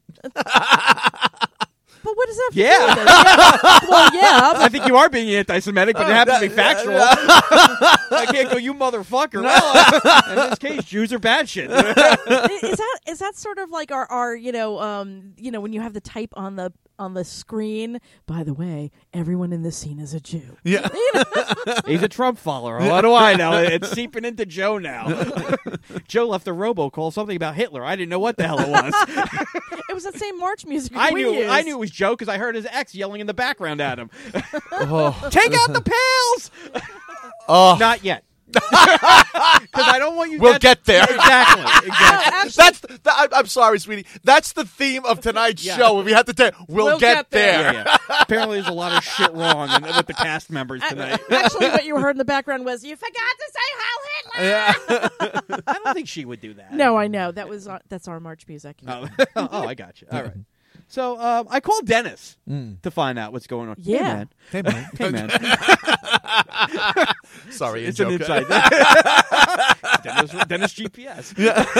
Speaker 2: But what does that have to
Speaker 1: Yeah.
Speaker 2: do with it? Yeah. Well, yeah.
Speaker 1: I think you are being anti-Semitic, but it happens to be factual. I can't go, you motherfucker. Well, in this case, Jews are bad shit.
Speaker 2: But is that is that sort of like our, our you know um you know when you have the type on the on the screen. By the way, everyone in this scene is a Jew.
Speaker 3: Yeah.
Speaker 1: He's a Trump follower. What do I know? It's seeping into Joe now. Joe left a robocall, something about Hitler. I didn't know what the hell it was.
Speaker 2: It was that same March music.
Speaker 1: I
Speaker 2: we
Speaker 1: knew
Speaker 2: used.
Speaker 1: I knew it was Joe because I heard his ex yelling in the background at him.
Speaker 3: Oh.
Speaker 1: Take out the pails!
Speaker 3: Oh.
Speaker 1: Not yet. Because I don't want you.
Speaker 3: We'll
Speaker 1: that's-
Speaker 3: get there.
Speaker 1: Exactly. Exactly.
Speaker 2: Actually,
Speaker 3: That's the, the, I, I'm sorry, sweetie. That's the theme of tonight's
Speaker 1: Yeah.
Speaker 3: show. We have to tell. We'll,
Speaker 2: We'll
Speaker 3: get,
Speaker 2: get there.
Speaker 3: there.
Speaker 1: Yeah, yeah. Apparently, there's a lot of shit wrong in, with the cast members tonight.
Speaker 2: Actually, what you heard in the background was, you forgot to say Heil Hitler!
Speaker 3: Yeah.
Speaker 1: I don't think she would do that.
Speaker 2: No, I know. That was our, that's our March music.
Speaker 1: Oh, oh, I got you. All right. So um, I called Dennis
Speaker 3: Mm.
Speaker 1: to find out what's going on.
Speaker 2: Yeah.
Speaker 1: Hey, man.
Speaker 3: Hey, man.
Speaker 1: Hey, man.
Speaker 3: Sorry,
Speaker 1: It's
Speaker 3: a
Speaker 1: an
Speaker 3: joke.
Speaker 1: inside. Dennis, Dennis G P S.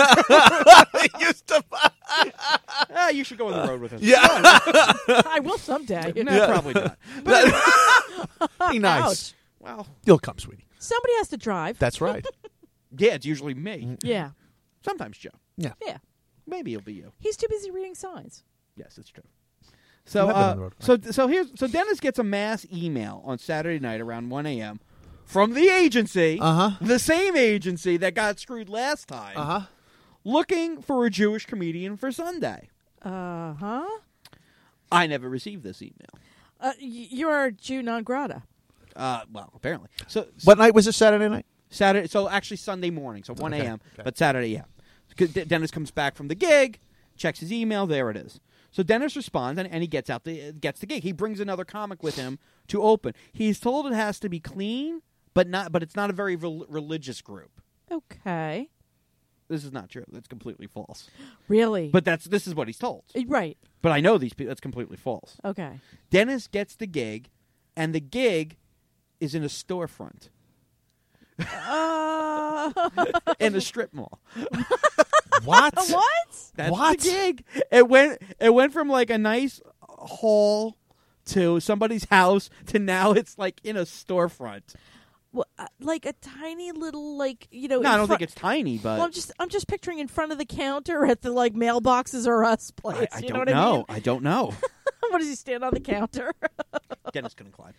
Speaker 3: Used to.
Speaker 1: Ah, you should go on the road with him.
Speaker 3: Yeah.
Speaker 2: I will someday.
Speaker 1: No, probably not. But
Speaker 3: Be nice.
Speaker 2: Ouch.
Speaker 1: well,
Speaker 3: You'll come, sweetie.
Speaker 2: Somebody has to drive.
Speaker 3: That's right.
Speaker 1: yeah, it's usually me.
Speaker 2: Yeah.
Speaker 1: Sometimes Joe.
Speaker 2: Yeah.
Speaker 1: Maybe it'll be you.
Speaker 2: He's too busy reading signs.
Speaker 1: Yes, it's true. So,
Speaker 3: You have been on
Speaker 1: uh,
Speaker 3: the road,
Speaker 1: so, so here's so Dennis gets a mass email on Saturday night around one a.m. from the agency,
Speaker 3: Uh huh.
Speaker 1: the same agency that got screwed last time,
Speaker 3: Uh huh.
Speaker 1: looking for a Jewish comedian for Sunday.
Speaker 2: Uh huh.
Speaker 1: I never received this email.
Speaker 2: Uh, y- you're Jew non grata.
Speaker 1: Uh, well, apparently. So
Speaker 3: What night was it? Saturday night.
Speaker 1: Saturday, so actually Sunday morning, so one
Speaker 3: Okay,
Speaker 1: a.m.
Speaker 3: okay.
Speaker 1: But Saturday, yeah. 'Cause D- Dennis comes back from the gig, checks his email, there it is. So Dennis responds, and, and he gets out the gets the gig. He brings another comic with him to open. He's told it has to be clean, but not. But it's not a very rel- religious group.
Speaker 2: Okay.
Speaker 1: This is not true. That's completely false.
Speaker 2: Really?
Speaker 1: But that's this is what he's told.
Speaker 2: Uh, right.
Speaker 1: But I know these people. That's completely false.
Speaker 2: Okay.
Speaker 1: Dennis gets the gig, and the gig is in a storefront
Speaker 2: Uh,
Speaker 1: in a strip mall.
Speaker 3: What?
Speaker 2: what?
Speaker 1: That's
Speaker 3: What?
Speaker 1: the gig. It went. It went from like a nice hall to somebody's house to now it's like in a storefront.
Speaker 2: Well, uh, like a tiny little, like you know.
Speaker 1: No,
Speaker 2: in
Speaker 1: I don't
Speaker 2: front-
Speaker 1: think it's tiny, but
Speaker 2: Well, I'm just, I'm just picturing in front of the counter at the like mailboxes or us
Speaker 1: I,
Speaker 2: place.
Speaker 1: I
Speaker 2: you
Speaker 1: don't
Speaker 2: know what
Speaker 1: know. I don't know.
Speaker 2: I mean? What does he stand on the counter?
Speaker 1: Dennis couldn't climb.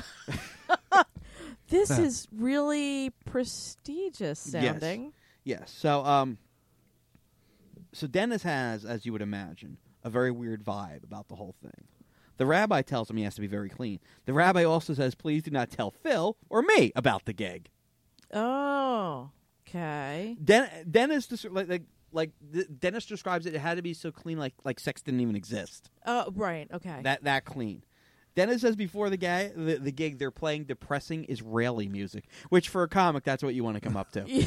Speaker 2: This is really prestigious sounding.
Speaker 1: Yes. So, um, so Dennis has, as you would imagine, a very weird vibe about the whole thing. The rabbi tells him he has to be very clean. The rabbi also says, "Please do not tell Phil or me about the gig."
Speaker 2: Oh, okay.
Speaker 1: Den- Dennis, des- like, like, like th- Dennis describes it. It had to be so clean, like, like sex didn't even exist.
Speaker 2: Oh, right. Okay.
Speaker 1: That that clean. Dennis says before the guy the, the gig they're playing depressing Israeli music, which for a comic that's what you want to come up to.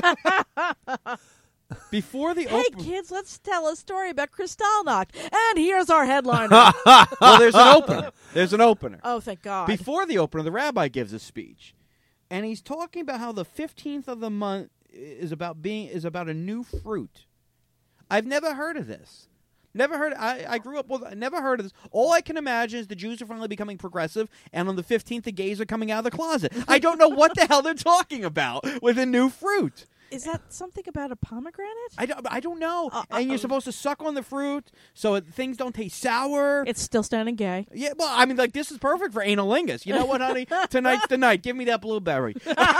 Speaker 1: Before the
Speaker 2: Hey,
Speaker 1: open,
Speaker 2: kids, let's tell a story about Kristallnacht. And here's our headliner.
Speaker 1: well, there's an opener. There's an opener.
Speaker 2: Oh, thank God.
Speaker 1: Before the opener, the rabbi gives a speech, and he's talking about how the fifteenth of the month is about being is about a new fruit. I've never heard of this. Never heard. I, I grew up with. I never heard of this. All I can imagine is the Jews are finally becoming progressive, and on the fifteenth, the gays are coming out of the closet. I don't know what the hell they're talking about with a new fruit.
Speaker 2: Is that something about a pomegranate?
Speaker 1: I don't. I don't know.
Speaker 2: Uh,
Speaker 1: and you're
Speaker 2: uh,
Speaker 1: supposed to suck on the fruit so it, things don't taste sour.
Speaker 2: It's still standing gay.
Speaker 1: Yeah, well, I mean, like, this is perfect for analingus. You know what, honey? Tonight's the night. Give me that blueberry.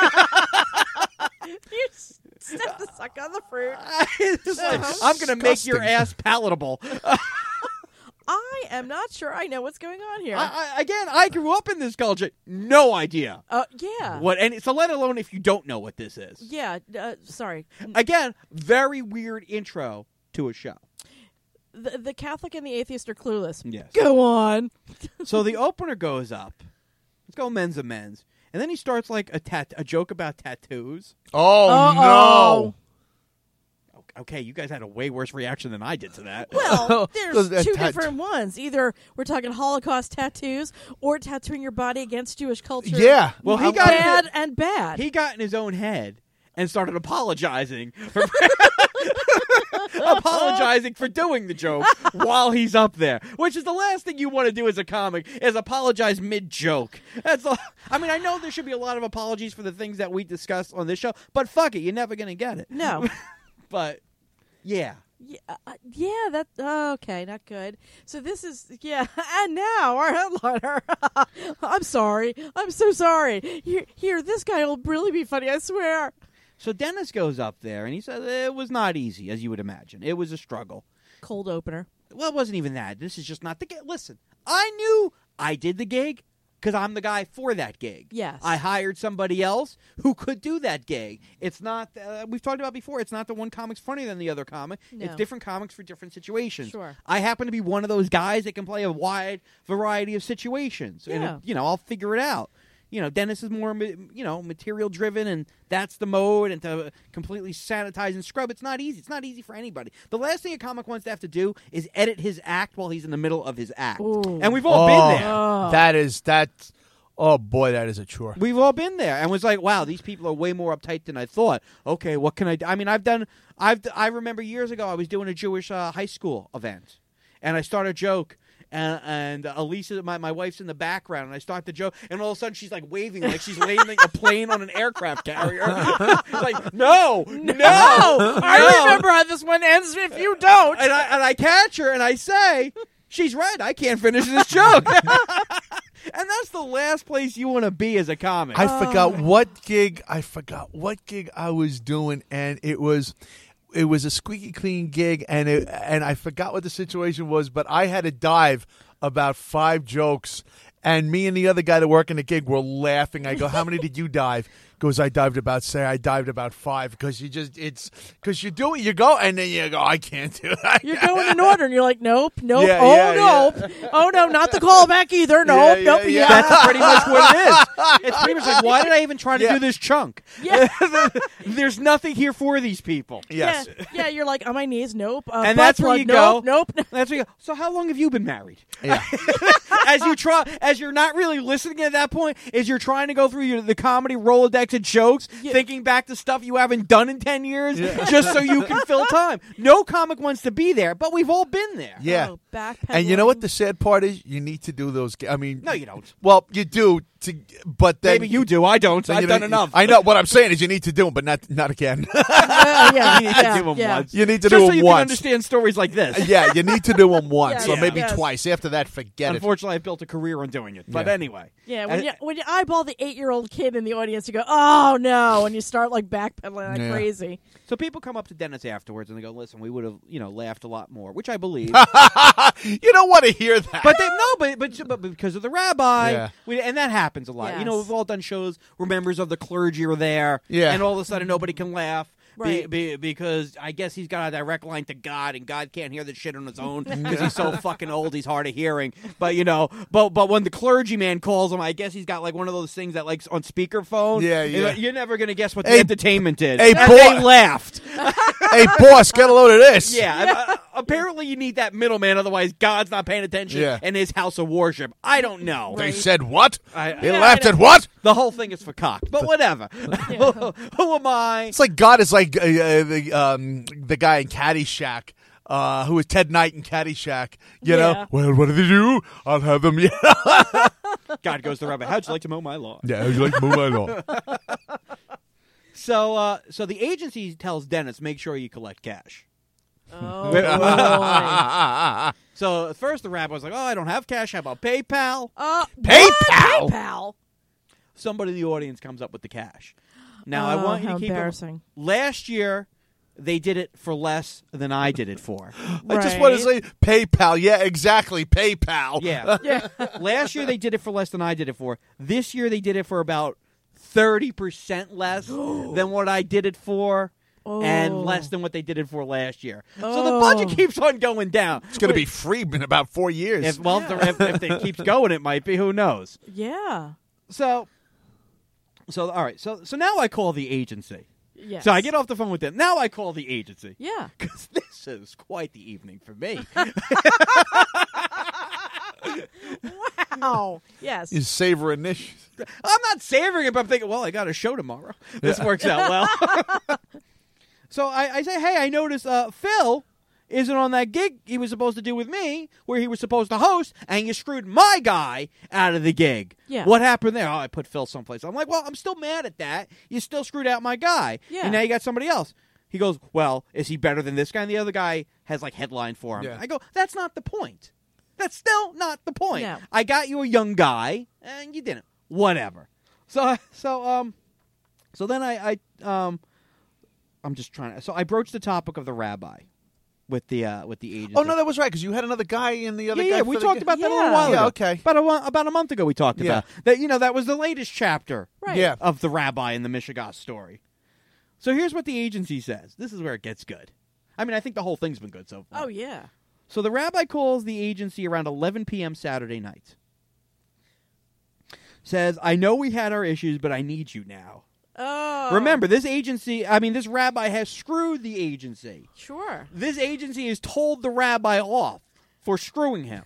Speaker 2: You still have to suck on the fruit.
Speaker 1: It's like,
Speaker 2: Uh-huh.
Speaker 1: I'm going to make your
Speaker 3: Disgusting.
Speaker 1: ass palatable.
Speaker 2: I am not sure I know what's going on here.
Speaker 1: I, I, again, I grew up in this culture. No idea.
Speaker 2: uh, yeah.
Speaker 1: What? And so let alone if you don't know what this is.
Speaker 2: Yeah. Uh, sorry.
Speaker 1: Again, very weird intro to a show.
Speaker 2: The, the Catholic and the atheist are clueless.
Speaker 1: Yes.
Speaker 2: Go on.
Speaker 1: So the opener goes up. Let's go men's and men's. And then he starts like a tat- a joke about tattoos.
Speaker 3: Oh
Speaker 2: Uh-oh.
Speaker 1: Okay, you guys had a way worse reaction than I did to that.
Speaker 2: Well, there's
Speaker 3: Those-
Speaker 2: two
Speaker 3: tat-
Speaker 2: different ones. Either we're talking Holocaust tattoos or tattooing your body against Jewish culture.
Speaker 3: no! Yeah.
Speaker 1: Well, he
Speaker 2: Uh,
Speaker 1: got
Speaker 2: bad
Speaker 1: in
Speaker 2: and bad.
Speaker 1: he got in his own head and started apologizing for apologizing for doing the joke while he's up there, which is the last thing you want to do as a comic is apologize mid joke. That's all. I mean, I know there should be a lot of apologies for the things that we discuss on this show, but fuck it, you're never gonna get it.
Speaker 2: no.
Speaker 1: But yeah,
Speaker 2: Yeah, uh, yeah, that uh, okay, not good. So this is yeah, and now our headliner. I'm sorry, I'm so sorry. Here, here, this guy will really be funny. I swear.
Speaker 1: So Dennis goes up there, and he says it was not easy, as you would imagine. It was a struggle.
Speaker 2: Cold opener.
Speaker 1: Well, it wasn't even that. This is just not the gig. Listen, I knew I did the gig because I'm the guy for that gig.
Speaker 2: Yes.
Speaker 1: I hired somebody else who could do that gig. It's not, uh, we've talked about before, it's not the one comic's funnier than the other comic.
Speaker 2: No.
Speaker 1: It's different comics for different situations.
Speaker 2: Sure.
Speaker 1: I happen to be one of those guys that can play a wide variety of situations. And,
Speaker 2: Yeah.
Speaker 1: it, you know, I'll figure it out. You know, Dennis is more, you know, material driven, and that's the mode. And to completely sanitize and scrub, it's not easy. It's not easy for anybody. The last thing a comic wants to have to do is edit his act while he's in the middle of his act.
Speaker 2: Ooh.
Speaker 1: And we've all
Speaker 3: Oh.
Speaker 1: been there.
Speaker 2: Oh.
Speaker 3: That is that. Oh boy, that is a chore.
Speaker 1: We've all been there, and was like, "Wow, these people are way more uptight than I thought." Okay, what can I do? I mean, I've done. I've. I remember years ago, I was doing a Jewish uh, high school event, and I start a joke. And, and uh, Elisa, my, my wife's in the background, and I start the joke, and all of a sudden she's like waving like she's landing a plane on an aircraft carrier. Like, no, no, no.
Speaker 2: I remember how this one ends. If you don't,
Speaker 1: And I, and I catch her, and I say, she's right, I can't finish this joke. And that's the last place you want to be as a comic.
Speaker 3: I forgot what gig. I forgot what gig I was doing, and it was. It was a squeaky clean gig, and it, and I forgot what the situation was, but I had to dive about five jokes, and me and the other guy that worked in the gig were laughing. I go, "How many did you dive?" Goes, "I dived about say I dived about five because you just it's because you do it, you go, and then you go, I can't do that.
Speaker 2: you're going in order, and you're like, nope, nope,
Speaker 3: Yeah,
Speaker 2: oh
Speaker 3: yeah,
Speaker 2: nope, oh no, not the callback either. Nope,
Speaker 3: yeah,
Speaker 2: nope,
Speaker 3: yeah.
Speaker 2: yeah,
Speaker 1: That's pretty much what it is. It's pretty much like, why did I even try to
Speaker 3: Yeah.
Speaker 1: do this chunk?
Speaker 2: yeah.
Speaker 1: There's nothing here for these people.
Speaker 3: Yes.
Speaker 2: Yeah, yeah, you're like on my knees. Nope. Uh,
Speaker 1: And
Speaker 2: butt
Speaker 1: that's where
Speaker 2: plug,
Speaker 1: you
Speaker 2: nope,
Speaker 1: go.
Speaker 2: Nope.
Speaker 1: That's where you go. So how long have you been married?
Speaker 3: Yeah.
Speaker 1: As you try, as you're not really listening at that point, is you're trying to go through your, the comedy Rolodex of jokes,
Speaker 2: Yeah.
Speaker 1: thinking back to stuff you haven't done in ten years, just so you can fill time. No comic wants to be there, but we've all been there.
Speaker 3: Yeah.
Speaker 2: Oh, backpedaling.
Speaker 3: And you know what the sad part is? You need to do those. Ga- I mean,
Speaker 1: No, you don't.
Speaker 3: Well, you do. To, but then
Speaker 1: Maybe you do. I don't.
Speaker 3: then
Speaker 1: I've
Speaker 3: you
Speaker 1: done
Speaker 3: know-
Speaker 1: enough.
Speaker 3: I know. What I'm saying is, you need to do them, but not not again.
Speaker 2: Uh, yeah,
Speaker 1: You need to
Speaker 2: yeah,
Speaker 1: do 'em
Speaker 2: yeah.
Speaker 1: once.
Speaker 3: You need to
Speaker 1: just
Speaker 3: do
Speaker 1: so
Speaker 3: them
Speaker 1: you
Speaker 3: once.
Speaker 1: can understand stories like this.
Speaker 3: Yeah, you need to do them once,
Speaker 2: Yeah,
Speaker 3: or maybe
Speaker 2: yes.
Speaker 3: twice. After that, forget it.
Speaker 1: Unfortunately, I've built a career on doing it. But
Speaker 3: Yeah.
Speaker 1: anyway.
Speaker 2: Yeah, when
Speaker 1: And-
Speaker 2: you when you eyeball the eight year old kid in the audience, you go, "Oh no!" and you start like backpedaling like
Speaker 3: Yeah.
Speaker 2: crazy.
Speaker 1: So people come up to Dennis afterwards and they go, "Listen, we would have, you know, laughed a lot more," which I believe.
Speaker 3: You don't want to hear that.
Speaker 1: But they, no, but, but but because of the rabbi,
Speaker 3: Yeah.
Speaker 1: we, and that happens a lot. You know,
Speaker 2: Yes.
Speaker 1: we've all done shows where members of the clergy are there,
Speaker 3: Yeah.
Speaker 1: and all of a sudden nobody can laugh. Be,
Speaker 2: Right.
Speaker 1: be, because I guess he's got a direct line to God, and God can't hear the shit on his own because he's so fucking old, he's hard of hearing. But you know, but but when the clergyman calls him, I guess he's got like one of those things that like on speakerphone.
Speaker 3: Yeah,
Speaker 1: And,
Speaker 3: yeah.
Speaker 1: like, you're never gonna guess what
Speaker 3: Hey,
Speaker 1: the entertainment is.
Speaker 3: hey,
Speaker 1: and
Speaker 3: boy-
Speaker 1: they laughed.
Speaker 3: Hey, boss, get a load of this.
Speaker 1: Yeah, and, uh, apparently you need that middleman, otherwise God's not paying attention
Speaker 3: Yeah.
Speaker 1: in his house of worship. I don't know.
Speaker 3: They
Speaker 2: Right.
Speaker 3: said what?
Speaker 1: I-
Speaker 3: they
Speaker 1: Yeah,
Speaker 3: laughed
Speaker 2: I
Speaker 3: at what?
Speaker 1: The whole thing is for cock, but whatever. Who am I?
Speaker 3: It's like God is like uh, uh, the um, the guy in Caddyshack. Uh, who was Ted Knight in Caddyshack? You
Speaker 2: Yeah.
Speaker 3: know, well, what do they do? I'll have them. Yeah,
Speaker 1: God goes to Rabbi. How'd you like to mow my lawn?
Speaker 3: yeah. You like move on along.
Speaker 1: So, uh, so the agency tells Dennis, make sure you collect cash.
Speaker 2: Oh boy.
Speaker 1: So at first the rabbi was like, "Oh, I don't have cash. How about PayPal?"
Speaker 2: Uh,
Speaker 3: PayPal?
Speaker 2: what? PayPal.
Speaker 1: Somebody in the audience comes up with the cash. Now I
Speaker 2: Oh,
Speaker 1: want you
Speaker 2: how
Speaker 1: to keep it.
Speaker 2: embarrassing.
Speaker 1: Last year, they did it for less than I did it for.
Speaker 3: I just want to
Speaker 2: Right.
Speaker 3: say PayPal. Yeah, exactly. PayPal.
Speaker 1: Yeah.
Speaker 2: Yeah.
Speaker 1: Last year they did it for less than I did it for. This year they did it for about thirty percent less than what I did it for. And
Speaker 2: Oh.
Speaker 1: less than what they did it for last year. So the budget
Speaker 2: Oh.
Speaker 1: keeps on going down.
Speaker 3: It's going to be free in about four years.
Speaker 1: If, well, if, the- if, if it keeps going, it might be. Who knows?
Speaker 2: Yeah.
Speaker 1: So, so all right. So, so now I call the agency.
Speaker 2: Yes.
Speaker 1: So I get off the phone with them. Now I call the agency
Speaker 2: Yeah.
Speaker 1: because this is quite the evening for me.
Speaker 2: Wow. Yes.
Speaker 3: You savoring this.
Speaker 1: I'm not savoring it, but I'm thinking, well, I got a show tomorrow. This works out well. So I, I say, hey, I noticed uh, Phil isn't on that gig he was supposed to do with me, where he was supposed to host, and you screwed my guy out of the gig.
Speaker 2: Yeah.
Speaker 1: What happened there? Oh, I put Phil someplace. I'm like, well, I'm still mad at that. You still screwed out my guy.
Speaker 2: Yeah.
Speaker 1: And now you got somebody else. He goes, well, is he better than this guy? And the other guy has, like, headline for him.
Speaker 3: Yeah.
Speaker 1: I go, that's not the point. That's still not the point.
Speaker 2: No.
Speaker 1: I got you a young guy, and you didn't. Whatever. So, so, um, so then I, I, um, I'm just trying to, so I broached the topic of the rabbi with the, uh, with the agency.
Speaker 3: Oh, no, that was right, because you had another guy in the other
Speaker 1: yeah,
Speaker 3: guy.
Speaker 1: yeah, we
Speaker 3: for the
Speaker 1: talked
Speaker 3: g-
Speaker 1: about that a
Speaker 2: Yeah.
Speaker 1: little while
Speaker 3: Yeah,
Speaker 1: ago.
Speaker 3: okay.
Speaker 1: About a, one- about a month ago we talked
Speaker 3: Yeah.
Speaker 1: about that. You know, that was the latest chapter
Speaker 2: Right.
Speaker 3: Yeah.
Speaker 1: of the rabbi in the Michigan story. So here's what the agency says. This is where it gets good. I mean, I think the whole thing's been good so far.
Speaker 2: Oh, yeah.
Speaker 1: So the rabbi calls the agency around eleven p.m. Saturday night. Says, I know we had our issues, but I need you now.
Speaker 2: Oh.
Speaker 1: Remember, this agency, I mean, this rabbi has screwed the agency.
Speaker 2: Sure.
Speaker 1: This agency has told the rabbi off for screwing him.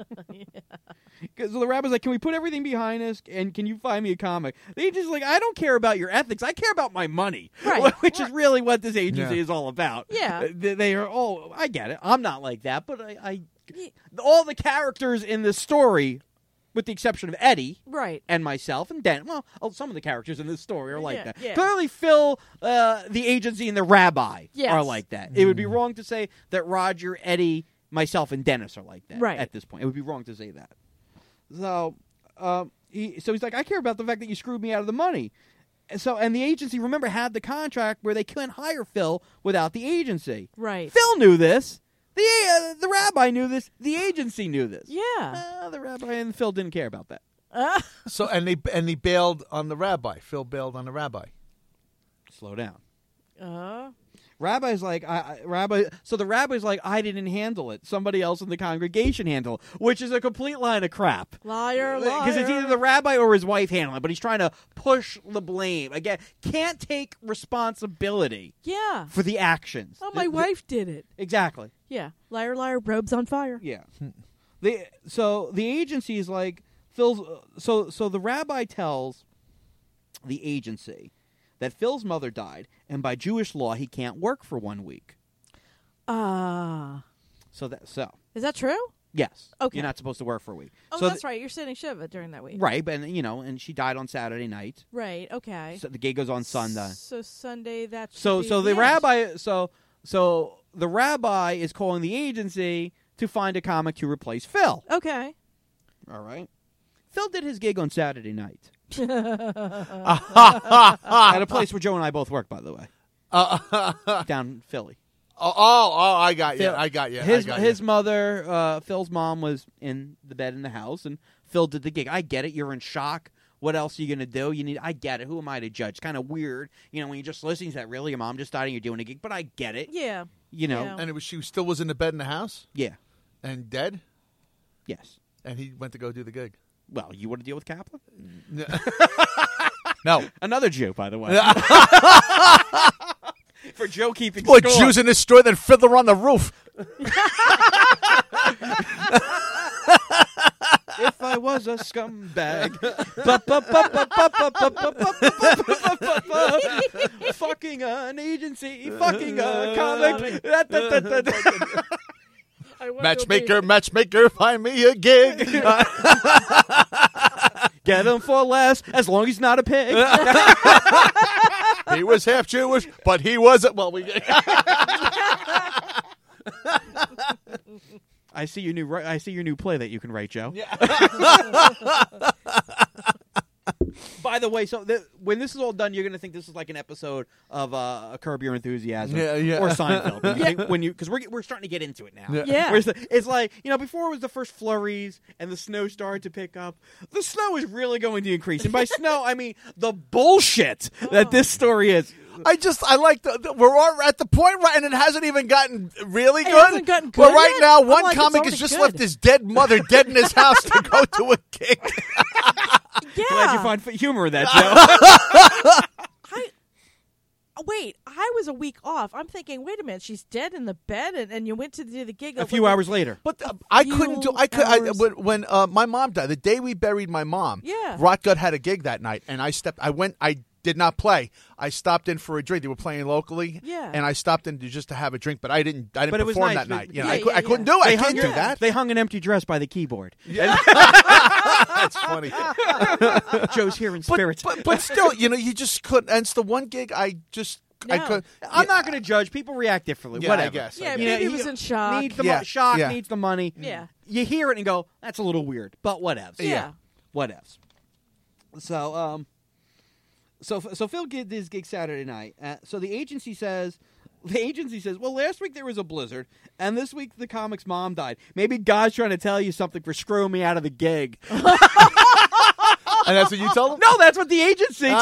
Speaker 1: Because the rabbi's like, can we put everything behind us, and can you find me a comic? The agency's like, I don't care about your ethics. I care about my money.
Speaker 2: Right.
Speaker 1: Which is really what this agency
Speaker 3: Yeah.
Speaker 1: is all about.
Speaker 2: Yeah.
Speaker 1: Uh, They, they are, oh, I get it. I'm not like that, but I, I
Speaker 2: Ye-
Speaker 1: all the characters in this story, with the exception of Eddie
Speaker 2: Right.
Speaker 1: and myself and Dan, well, oh, some of the characters in this story are like
Speaker 2: Yeah,
Speaker 1: that.
Speaker 2: yeah.
Speaker 1: Clearly, Phil, uh, the agency, and the rabbi
Speaker 2: Yes.
Speaker 1: are like that. It would be wrong to say that Roger, Eddie, myself, and Dennis are like that.
Speaker 2: Right.
Speaker 1: At this point, it would be wrong to say that. So, um, he, so he's like, I care about the fact that you screwed me out of the money. And so, and the agency, remember, had the contract where they couldn't hire Phil without the agency.
Speaker 2: Right.
Speaker 1: Phil knew this. The uh, the rabbi knew this. The agency knew this.
Speaker 2: Yeah.
Speaker 1: Uh, the rabbi and Phil didn't care about that.
Speaker 2: Uh,
Speaker 3: So and they and he bailed on the rabbi. Phil bailed on the rabbi.
Speaker 1: Slow down.
Speaker 2: uh,
Speaker 1: Rabbi's like, I, I, Rabbi. So the rabbi's like, I didn't handle it. Somebody else in the congregation handled it, which is a complete line of crap.
Speaker 2: liar, liar.
Speaker 1: Because it's either the rabbi or his wife handling it, but he's trying to push the blame. Again, can't take responsibility
Speaker 2: Yeah.
Speaker 1: for the actions.
Speaker 2: Oh, my
Speaker 1: The- the-
Speaker 2: wife did it.
Speaker 1: Exactly.
Speaker 2: Yeah. Liar, liar, robes on fire.
Speaker 1: Yeah. the so the agency is like Phil's. Uh, so so the rabbi tells the agency that Phil's mother died, and by Jewish law he can't work for one week.
Speaker 2: Ah.
Speaker 1: So that so
Speaker 2: Is that true?
Speaker 1: yes,
Speaker 2: Okay.
Speaker 1: you're not supposed to work for a week.
Speaker 2: Oh,
Speaker 1: so
Speaker 2: that's
Speaker 1: th-
Speaker 2: right. You're sitting Shiva during that week.
Speaker 1: Right, but you know, and she died on Saturday night.
Speaker 2: Right. Okay.
Speaker 1: So the gig goes on Sunday.
Speaker 2: So Sunday, that should
Speaker 1: So
Speaker 2: be
Speaker 1: so the
Speaker 2: end.
Speaker 1: rabbi so so the rabbi is calling the agency to find a comic to replace Phil.
Speaker 2: Okay.
Speaker 1: All right. Phil did his gig on Saturday night at a place where Joe and I both work, by the way, down in Philly.
Speaker 3: Oh, oh, oh, I got you.
Speaker 1: Phil-
Speaker 3: I got you.
Speaker 1: His
Speaker 3: I got
Speaker 1: his
Speaker 3: you.
Speaker 1: mother, uh, Phil's mom, was in the bed in the house, and Phil did the gig. I get it. You're in shock. What else are you gonna do? You need. I get it. Who am I to judge? Kind of weird, you know, when you're just listening to that. Really, your mom just died and you're doing a gig, but I get it.
Speaker 2: Yeah.
Speaker 1: You know.
Speaker 2: Yeah.
Speaker 3: And it was she still was in the bed in the house
Speaker 1: Yeah.
Speaker 3: and dead,
Speaker 1: Yes.
Speaker 3: and he went to go do the gig.
Speaker 1: Well, you want to deal with Kaplan?
Speaker 3: No.
Speaker 1: Another Jew, by the way. For Joe keeping
Speaker 3: Boy,
Speaker 1: score.
Speaker 3: Jews in this store, then Fiddler on the roof.
Speaker 1: If I was a scumbag. Ba- ba- ba- ba- ba- ba- ba- ba- ba- ba- ba- ba- Fucking an agency. Fucking a comic. Da- da- da- da- da.
Speaker 2: I want to
Speaker 3: Matchmaker, matchmaker, find me a gig.
Speaker 1: Get him for less, as long as he's not a pig.
Speaker 3: He was half Jewish, but he wasn't. Well, we.
Speaker 1: I see your new. ri- I see your new play that you can write, Joe. By the way, so the, when this is all done, you're going to think this is like an episode of uh, Curb Your Enthusiasm
Speaker 3: Yeah, yeah.
Speaker 1: or Seinfeld. When you think- when you because we're we're starting to get into it now.
Speaker 3: Yeah.
Speaker 2: Yeah.
Speaker 1: Whereas the, it's like, you know, before it was the first flurries and the snow started to pick up. The snow is really going to increase, and by snow I mean the bullshit that this story is.
Speaker 3: I just, I like the, the we're all at the point, right, and it hasn't even gotten really
Speaker 2: It
Speaker 3: good.
Speaker 2: hasn't gotten
Speaker 3: But
Speaker 2: good
Speaker 3: right
Speaker 2: yet?
Speaker 3: now,
Speaker 2: I'm
Speaker 3: one
Speaker 2: like, it's
Speaker 3: comic
Speaker 2: already
Speaker 3: has just
Speaker 2: good.
Speaker 3: left his dead mother dead in his house to go to a gig.
Speaker 2: Yeah.
Speaker 1: Glad you find f- humor in that, Joe.
Speaker 2: I, oh, wait, I was a week off. I'm thinking, wait a minute, she's dead in the bed, and, and you went to do the gig
Speaker 1: A few hours later.
Speaker 3: But uh, I
Speaker 2: Few
Speaker 3: couldn't do. I could. I,
Speaker 2: hours.
Speaker 3: when when uh, my mom died, the day we buried my mom,
Speaker 2: Yeah.
Speaker 3: Rotgut had a gig that night, and I stepped. I went. I did not play. I stopped in for a drink. They were playing locally,
Speaker 2: Yeah.
Speaker 3: and I stopped in to, just to have a drink. But I didn't. I didn't
Speaker 1: But it was
Speaker 3: perform
Speaker 1: nice.
Speaker 3: that night. You know,
Speaker 2: Yeah,
Speaker 3: I, cou-
Speaker 2: yeah,
Speaker 3: I couldn't
Speaker 2: yeah.
Speaker 3: do it. I
Speaker 1: They
Speaker 3: can't
Speaker 1: hung,
Speaker 3: do that.
Speaker 1: They hung an empty dress by the keyboard.
Speaker 3: That's funny.
Speaker 1: Joe's here in
Speaker 3: But,
Speaker 1: spirit.
Speaker 3: but but still, you know, you just couldn't. And it's the one gig I just I
Speaker 2: No.
Speaker 3: could.
Speaker 1: I'm not going to judge. People react differently.
Speaker 3: Yeah, I
Speaker 1: Whatever.
Speaker 3: guess.
Speaker 2: Yeah,
Speaker 3: I
Speaker 1: You
Speaker 2: maybe
Speaker 1: know,
Speaker 2: he was
Speaker 1: you-
Speaker 2: in shock.
Speaker 1: Needs the
Speaker 3: Yeah,
Speaker 1: mo- shock.
Speaker 3: yeah.
Speaker 1: Needs the money.
Speaker 2: Yeah.
Speaker 1: You hear it and go, "That's a little weird," but whatevs.
Speaker 2: Yeah.
Speaker 1: Whatevs. So, um, so so Phil did this gig Saturday night. Uh, so the agency says, the agency says, well, last week there was a blizzard, and this week the comic's mom died. Maybe God's trying to tell you something for screwing me out of the gig.
Speaker 3: And that's what you told him?
Speaker 1: No, that's what the agency told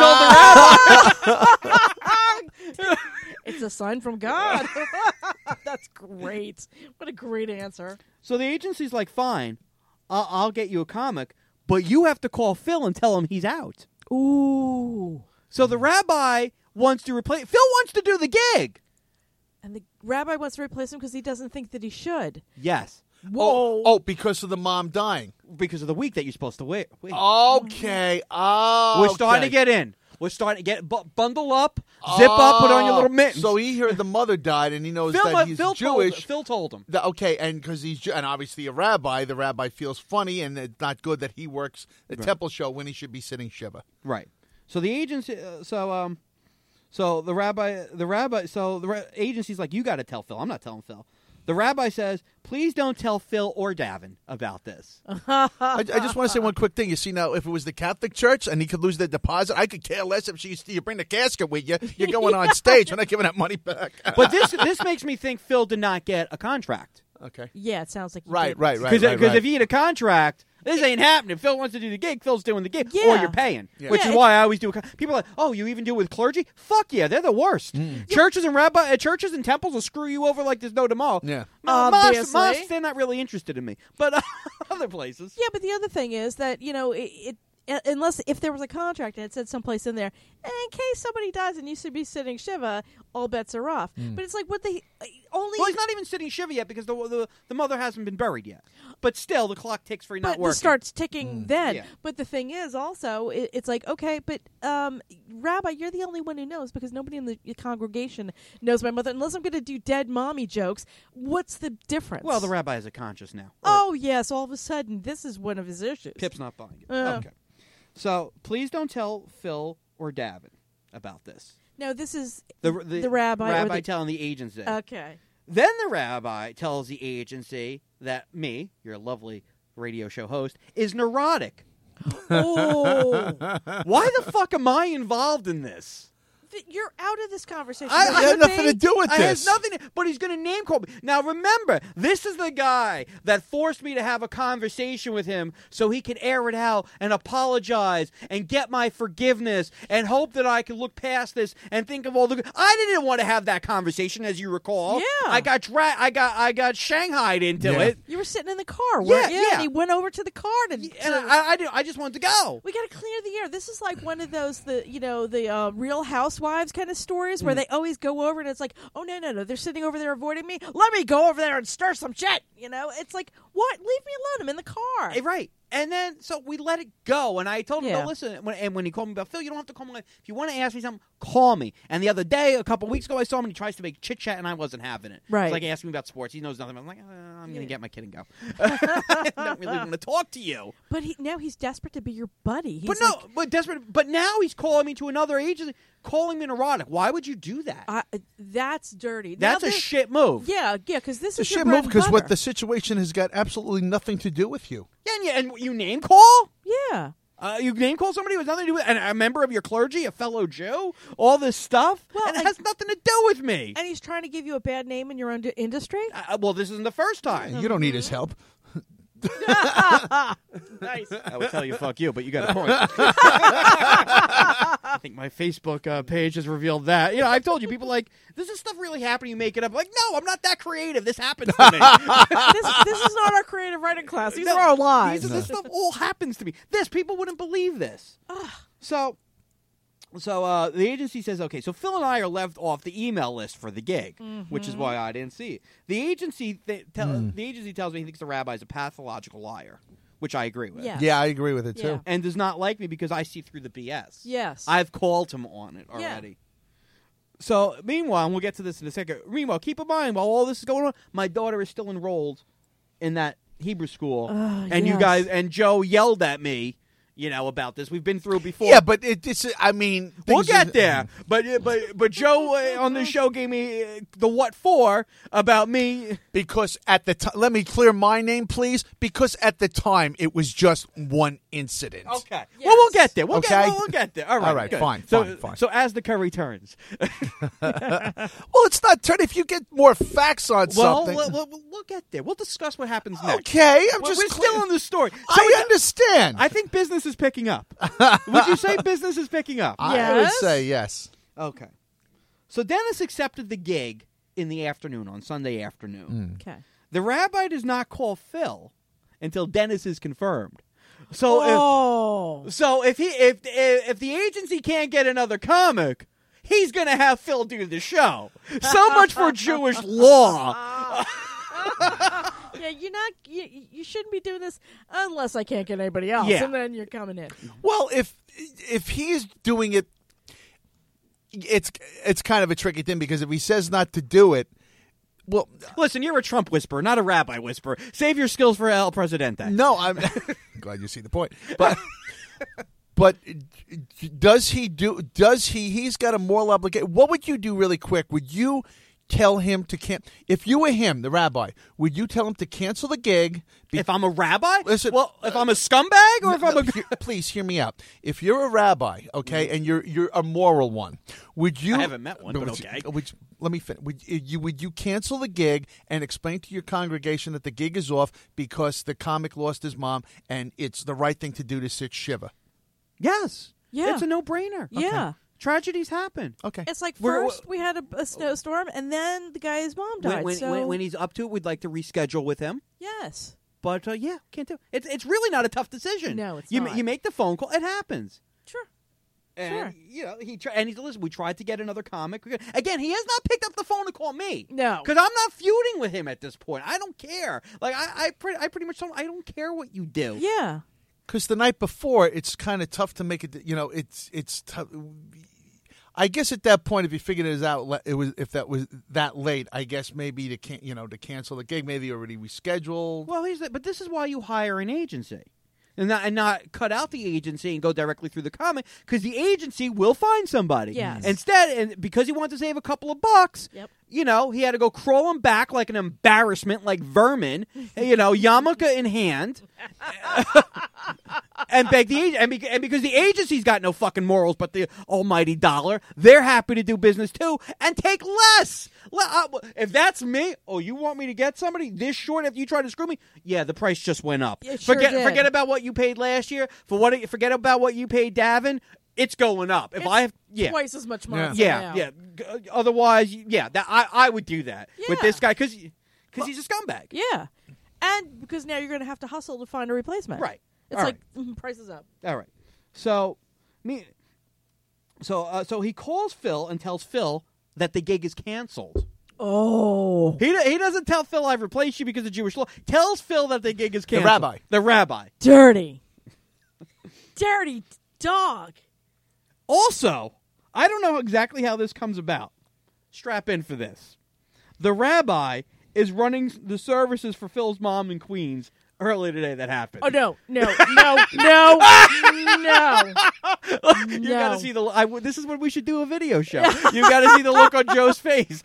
Speaker 1: the rabbi.
Speaker 2: It's a sign from God. That's great. What a great answer.
Speaker 1: So the agency's like, fine, I'll, I'll get you a comic, but you have to call Phil and tell him he's out.
Speaker 2: Ooh.
Speaker 1: So the rabbi wants to replace. Phil wants to do the gig.
Speaker 2: And the rabbi wants to replace him because he doesn't think that he should.
Speaker 1: Yes,
Speaker 3: Oh, oh, because of the mom dying.
Speaker 1: because of the week that you're supposed to wait. wait.
Speaker 3: Okay. Oh,
Speaker 1: We're starting to get in. We're starting to get bu- bundle up, zip up, put on your little mittens.
Speaker 3: So he heard the mother died, and he knows
Speaker 1: Phil,
Speaker 3: that he's
Speaker 1: Phil
Speaker 3: Jewish.
Speaker 1: Told, Phil told him.
Speaker 3: The- okay, and because he's Jew- and obviously a rabbi, the rabbi feels funny, and it's not good that he works the
Speaker 1: Right.
Speaker 3: temple show when he should be sitting shiva.
Speaker 1: Right. So the agency. Uh, so um, so the rabbi. The rabbi. So the ra- agency's like, you got to tell Phil. I'm not telling Phil. The rabbi says, please don't tell Phil or Davin about this.
Speaker 3: I, I just want to say one quick thing. You see now, if it was the Catholic Church and he could lose their deposit, I could care less if she you bring the casket with you. You're going on stage. We're not giving that money back.
Speaker 1: But this this makes me think Phil did not get a contract.
Speaker 3: Okay.
Speaker 2: Yeah, it sounds like he
Speaker 3: Right,
Speaker 2: did.
Speaker 3: right, right.
Speaker 1: Because
Speaker 3: right, right.
Speaker 1: if he had a contract, this ain't happening. Phil wants to do the gig. Phil's doing the gig, or
Speaker 2: Yeah.
Speaker 1: you're paying,
Speaker 3: Yeah.
Speaker 1: which
Speaker 2: Yeah,
Speaker 1: is
Speaker 2: it-
Speaker 1: why I always do. A con- People are like, oh, you even do it with clergy? Fuck yeah, they're the worst.
Speaker 3: Mm.
Speaker 1: Churches and rabbi, uh, churches and temples will screw you over like there's no tomorrow.
Speaker 3: Yeah.
Speaker 1: Mo- mosques,
Speaker 2: Obviously.
Speaker 1: mosques, they're not really interested in me, but uh, other places.
Speaker 2: Yeah, but the other thing is that, you know, it, it uh, unless if there was a contract and it said someplace in there, in case somebody dies and you should be sitting shiva, all bets are off. But it's like what they uh, only.
Speaker 1: Well, he's not even sitting shiva yet because the, the the mother hasn't been buried yet. But still, the clock ticks for not
Speaker 2: but
Speaker 1: working.
Speaker 2: it starts ticking then.
Speaker 1: Yeah.
Speaker 2: But the thing is, also, it, it's like, okay, but um, Rabbi, you're the only one who knows because nobody in the congregation knows my mother. Unless I'm going to do dead mommy jokes, what's the difference?
Speaker 1: Well, the rabbi has a conscience now. Or
Speaker 2: Oh yes, all of a sudden, this is one of his issues.
Speaker 1: Pip's not buying it.
Speaker 2: Uh.
Speaker 1: Okay. So please don't tell Phil or Davin about this.
Speaker 2: No, this is
Speaker 1: The, the,
Speaker 2: The rabbi or
Speaker 1: rabbi
Speaker 2: the-
Speaker 1: telling the agency.
Speaker 2: okay.
Speaker 1: Then the rabbi tells the agency that me, your lovely radio show host, is neurotic.
Speaker 2: Oh,
Speaker 1: Why the fuck am I involved in this?
Speaker 2: Th- you're out of this conversation.
Speaker 1: I-
Speaker 2: You
Speaker 3: It had
Speaker 2: should
Speaker 3: nothing
Speaker 2: be.
Speaker 3: to do with
Speaker 1: I
Speaker 3: this.
Speaker 1: has nothing, to, but he's going to name call me. Now remember, this is the guy that forced me to have a conversation with him so he could air it out and apologize and get my forgiveness and hope that I could look past this and think of all the. I didn't want to have that conversation, as you recall.
Speaker 2: Yeah.
Speaker 1: I got dra- I got I got shanghaied into
Speaker 3: Yeah.
Speaker 1: it,
Speaker 2: You were sitting in the car,
Speaker 1: Yeah,
Speaker 2: weren't you?
Speaker 1: yeah.
Speaker 2: And he went over to the car to.
Speaker 1: and
Speaker 2: to-
Speaker 1: I I, didn't- I just wanted to go.
Speaker 2: we got to clear the air. This is like one of those, the you know, the uh, Real Housewives kind of stories
Speaker 1: Mm.
Speaker 2: where they always go over and it's like, oh no, no, no, they're sitting over there avoiding me. Let me go over there and stir some shit. You know, it's like, what? Leave me alone. I'm in the car.
Speaker 1: Eh, Right. And then, so we let it go. And I told him,
Speaker 2: Yeah.
Speaker 1: no, listen. When, and when he called me about Phil, you don't have to call me. If you want to ask me something, call me. And the other day, a couple weeks ago, I saw him and he tries to make chit chat, and I wasn't having it.
Speaker 2: Right.
Speaker 1: It's like asking me about sports. He knows nothing. I'm like, uh, I'm going
Speaker 2: Yeah.
Speaker 1: to get my kid and go. I don't really want to talk to you.
Speaker 2: But he, now he's desperate to be your buddy. He's
Speaker 1: but no,
Speaker 2: like,
Speaker 1: but desperate. But now he's calling me to another agency, calling me neurotic. Why would you do that?
Speaker 2: I, that's dirty. Now
Speaker 1: That's a
Speaker 2: this-
Speaker 1: shit move.
Speaker 2: Yeah, yeah, because this
Speaker 3: It's a
Speaker 2: is your
Speaker 3: shit
Speaker 2: bread
Speaker 3: move
Speaker 2: and
Speaker 3: because what
Speaker 2: butter.
Speaker 3: the situation has got absolutely nothing to do with you.
Speaker 1: Yeah, and you, and you name call?
Speaker 2: Yeah.
Speaker 1: Uh, you name call somebody who has nothing to do with and a member of your clergy, a fellow Jew, all this stuff,
Speaker 2: Well,
Speaker 1: and it
Speaker 2: and-
Speaker 1: has nothing to do with me.
Speaker 2: And he's trying to give you a bad name in your own d- industry?
Speaker 1: Uh, well, this isn't the first time.
Speaker 3: You don't need his help.
Speaker 2: Nice.
Speaker 1: I would tell you fuck you, but you got a point. I think my Facebook uh, page has revealed that. You know, I've told you, people like, does this stuff really happen? You make it up. Like, no, I'm not that creative. This happens to me.
Speaker 2: this, this is not our creative writing class. These
Speaker 1: No,
Speaker 2: are our lives.
Speaker 1: these- This stuff all happens to me. This, people wouldn't believe this. So, so uh, the agency says, okay, so Phil and I are left off the email list for the gig, which is why I didn't see it. The agency, th- tell, the agency tells me he thinks the rabbi is a pathological liar, which I agree with.
Speaker 2: Yeah.
Speaker 3: Yeah, I agree with it
Speaker 2: Yeah.
Speaker 3: too.
Speaker 1: And does not like me because I see through the B S.
Speaker 2: Yes.
Speaker 1: I've called him on it
Speaker 2: Yeah.
Speaker 1: already. So, meanwhile, and we'll get to this in a second. Meanwhile, keep in mind, while all this is going on, my daughter is still enrolled in that Hebrew school.
Speaker 2: Oh,
Speaker 1: and you
Speaker 2: yes.
Speaker 1: guys, and Joe yelled at me you know, about this. We've been through before.
Speaker 3: Yeah, but it, it's. I mean,
Speaker 1: We'll
Speaker 3: things
Speaker 1: get
Speaker 3: is-
Speaker 1: there, but but but Joe uh, on the show gave me uh, the what for about me.
Speaker 3: because at the time. Let me clear my name, please. Because at the time, it was just one incident.
Speaker 1: Okay,
Speaker 2: Yes.
Speaker 1: well we'll get there. We'll
Speaker 3: Okay.
Speaker 1: get we'll, we'll get there. All right,
Speaker 3: All right,
Speaker 1: good.
Speaker 3: fine,
Speaker 1: So,
Speaker 3: fine, fine.
Speaker 1: So as the curry turns,
Speaker 3: Well, it's not turn. If you get more facts on
Speaker 1: well,
Speaker 3: something.
Speaker 1: we'll, we'll we'll get there. We'll discuss what happens next.
Speaker 3: Okay, I'm
Speaker 1: Well,
Speaker 3: just.
Speaker 1: we're
Speaker 3: clear-
Speaker 1: still in the story. So
Speaker 3: I
Speaker 1: we-
Speaker 3: understand.
Speaker 1: I think business is picking up. Would you say business is picking up?
Speaker 3: I would
Speaker 2: Yes?
Speaker 3: say yes.
Speaker 1: Okay. So Dennis accepted the gig in the afternoon, on Sunday afternoon.
Speaker 2: Okay.
Speaker 1: The rabbi does not call Phil until Dennis is confirmed. So
Speaker 2: Oh.
Speaker 1: if so if he if if the agency can't get another comic, he's going to have Phil do the show. So much for Jewish law.
Speaker 2: Yeah, you're not. You, you shouldn't be doing this unless I can't get anybody else,
Speaker 1: Yeah.
Speaker 2: and then you're coming in.
Speaker 3: Well, if if he's doing it, it's it's kind of a tricky thing because if he says not to do it, well,
Speaker 1: Listen, you're a Trump whisperer, not a rabbi whisperer. Save your skills for El Presidente.
Speaker 3: no, I'm glad you see the point. But but does he do? Does he? He's got a moral obligation. What would you do really quick? Would you tell him to can? If you were him, the rabbi, would you tell him to cancel the gig? Be-
Speaker 1: If I'm a rabbi?
Speaker 3: Listen,
Speaker 1: well, if I'm a scumbag or if I'm
Speaker 3: No,
Speaker 1: a
Speaker 3: he- please hear me out. If you're a rabbi, okay, and you're you're a moral one, would you?
Speaker 1: I haven't met one,
Speaker 3: No,
Speaker 1: but
Speaker 3: would you-
Speaker 1: okay.
Speaker 3: Would you- let me finish. Would you would you cancel the gig and explain to your congregation that the gig is off because the comic lost his mom and it's the right thing to do to sit shiva?
Speaker 1: Yes.
Speaker 2: Yeah.
Speaker 1: It's a no-brainer.
Speaker 2: Yeah.
Speaker 1: Tragedies happen.
Speaker 3: Okay.
Speaker 2: It's like
Speaker 1: We're-
Speaker 2: first we had a, a snowstorm, and then the guy's mom died.
Speaker 1: When, when,
Speaker 2: so
Speaker 1: when, when he's up to it, we'd like to reschedule with him.
Speaker 2: yes,
Speaker 1: But, uh, yeah, can't do it. It's, it's really not a tough decision.
Speaker 2: No, it's
Speaker 1: you,
Speaker 2: not.
Speaker 1: You make the phone call. It happens.
Speaker 2: sure.
Speaker 1: And,
Speaker 2: Sure.
Speaker 1: you know, he try, and he's listen. We tried to get another comic. Again, he has not picked up the phone to call me.
Speaker 2: No.
Speaker 1: because I'm not feuding with him at this point. I don't care. Like I, I, pretty, I pretty much don't. I don't care what you do.
Speaker 2: Yeah.
Speaker 3: Because the night before, it's kind of tough to make it. You know, it's it's tough. I guess at that point, if you figured it out, le- it was if that was that late. I guess maybe to can you know to cancel the gig, maybe already rescheduled.
Speaker 1: Well, he's but this is why you hire an agency. And not, and not cut out the agency and go directly through the comic, because the agency will find somebody.
Speaker 2: Yes.
Speaker 1: Instead, and because he wanted to save a couple of bucks,
Speaker 2: Yep.
Speaker 1: you know, he had to go crawling back like an embarrassment, like vermin, you know, yarmulke in hand, and beg the agent. And, be, and because the agency's got no fucking morals but the almighty dollar, they're happy to do business too and take less. Le- uh, If that's me, oh, you want me to get somebody this short after you try to screw me? Yeah, the price just went up.
Speaker 2: It sure
Speaker 1: forget
Speaker 2: did.
Speaker 1: forget about what you paid last year. For what? Forget about what you paid Davin. It's going up. If
Speaker 2: It's
Speaker 1: I have, yeah,
Speaker 2: Twice as much money.
Speaker 3: Yeah.
Speaker 1: yeah,
Speaker 2: now.
Speaker 1: yeah. G- Otherwise, yeah, that I, I would do that with
Speaker 2: Yeah.
Speaker 1: this guy because because he's a scumbag.
Speaker 2: Yeah. And because now you're going to have to hustle to find a replacement.
Speaker 1: Right.
Speaker 2: It's
Speaker 1: All
Speaker 2: like mm, prices up.
Speaker 1: All right. So me. So uh, so he calls Phil and tells Phil that the gig is canceled.
Speaker 2: Oh.
Speaker 1: He he doesn't tell Phil I've replaced you because of Jewish law. Tells Phil that the gig is canceled.
Speaker 3: rabbi.
Speaker 1: The rabbi.
Speaker 2: Dirty. Dirty dog.
Speaker 1: Also, I don't know exactly how this comes about. Strap in for this. The rabbi is running the services for Phil's mom in Queens earlier today. That happened.
Speaker 2: Oh, no. No. No. No. No.
Speaker 1: You
Speaker 2: No.
Speaker 1: got to see the. I, this is when we should do a video show. You got to see the look on Joe's face.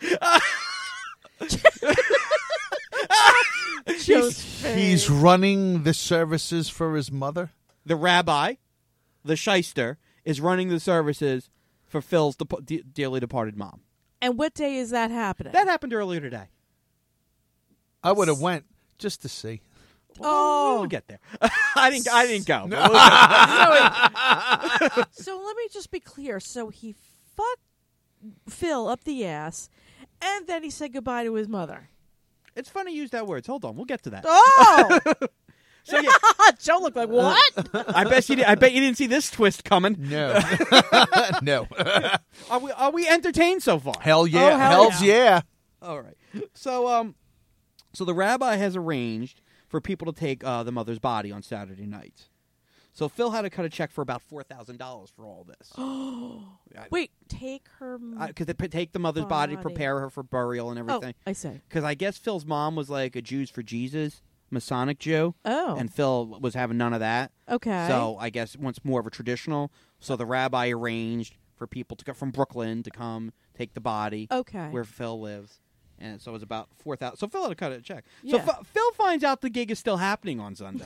Speaker 2: Joe's
Speaker 3: He's running the services for his mother.
Speaker 1: The rabbi, the shyster, is running the services for Phil's de- de- dearly departed mom.
Speaker 2: And what day is that happening?
Speaker 1: That happened earlier today.
Speaker 3: I would have went just to see.
Speaker 2: Oh.
Speaker 1: We'll get there. I didn't. I didn't go. but we'll get there.
Speaker 2: So let me just be clear. So he fucked Phil up the ass, and then he said goodbye to his mother.
Speaker 1: It's funny to use that word. Hold on. We'll get to that.
Speaker 2: Oh!
Speaker 1: So yeah,
Speaker 2: Joe looked like, what?
Speaker 1: I bet you. Did, I bet you didn't see this twist coming.
Speaker 3: No, no.
Speaker 1: Are we? Are we entertained so far?
Speaker 3: Hell yeah,
Speaker 2: Oh, hell
Speaker 3: hell's yeah.
Speaker 1: All right. So um, so the rabbi has arranged for people to take uh, the mother's body on Saturday night. So Phil had to cut a check for about four thousand dollars for all this.
Speaker 2: Wait, take her.
Speaker 1: Because they p- take the mother's body,
Speaker 2: Body.
Speaker 1: prepare her for burial and
Speaker 2: oh,
Speaker 1: everything.
Speaker 2: I say.
Speaker 1: Because I guess Phil's mom was like a Jews for Jesus Masonic Jew.
Speaker 2: Oh.
Speaker 1: And Phil was having none of that.
Speaker 2: Okay.
Speaker 1: So I guess wants more of a traditional. So the rabbi arranged for people to come from Brooklyn to come take the body
Speaker 2: Okay.
Speaker 1: where Phil lives. And so it was about four thousand. So Phil had to cut it a check.
Speaker 2: Yeah.
Speaker 1: So F- Phil finds out the gig is still happening on Sunday.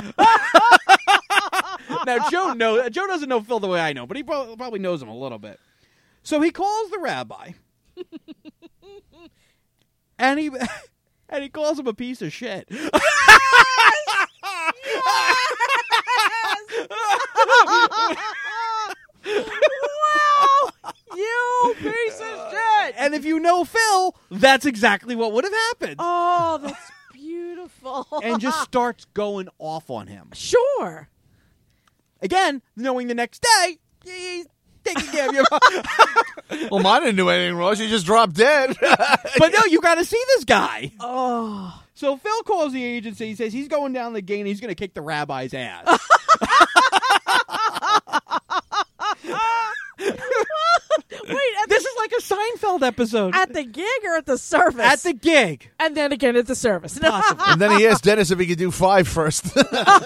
Speaker 1: Now, Joe knows, Joe doesn't know Phil the way I know, but he pro- probably knows him a little bit. So he calls the rabbi. and he and he calls him a piece of shit.
Speaker 2: Wow! You piece of shit!
Speaker 1: And if you know Phil, that's exactly what would have happened.
Speaker 2: Oh, that's beautiful.
Speaker 1: And just starts going off on him.
Speaker 2: Sure.
Speaker 1: Again, knowing the next day, he's taking care of your
Speaker 3: Well, mine didn't do anything wrong. She just dropped dead.
Speaker 1: But no, you got to see this guy.
Speaker 2: Oh.
Speaker 1: So Phil calls the agency. He says he's going down the gate and he's going to kick the rabbi's ass.
Speaker 2: Wait, at
Speaker 1: This
Speaker 2: the,
Speaker 1: is like a Seinfeld episode.
Speaker 2: at the gig or at the service?
Speaker 1: At the gig.
Speaker 2: and then again at the service.
Speaker 1: Possibly.
Speaker 3: And then he asked Dennis if he could do five first.
Speaker 1: the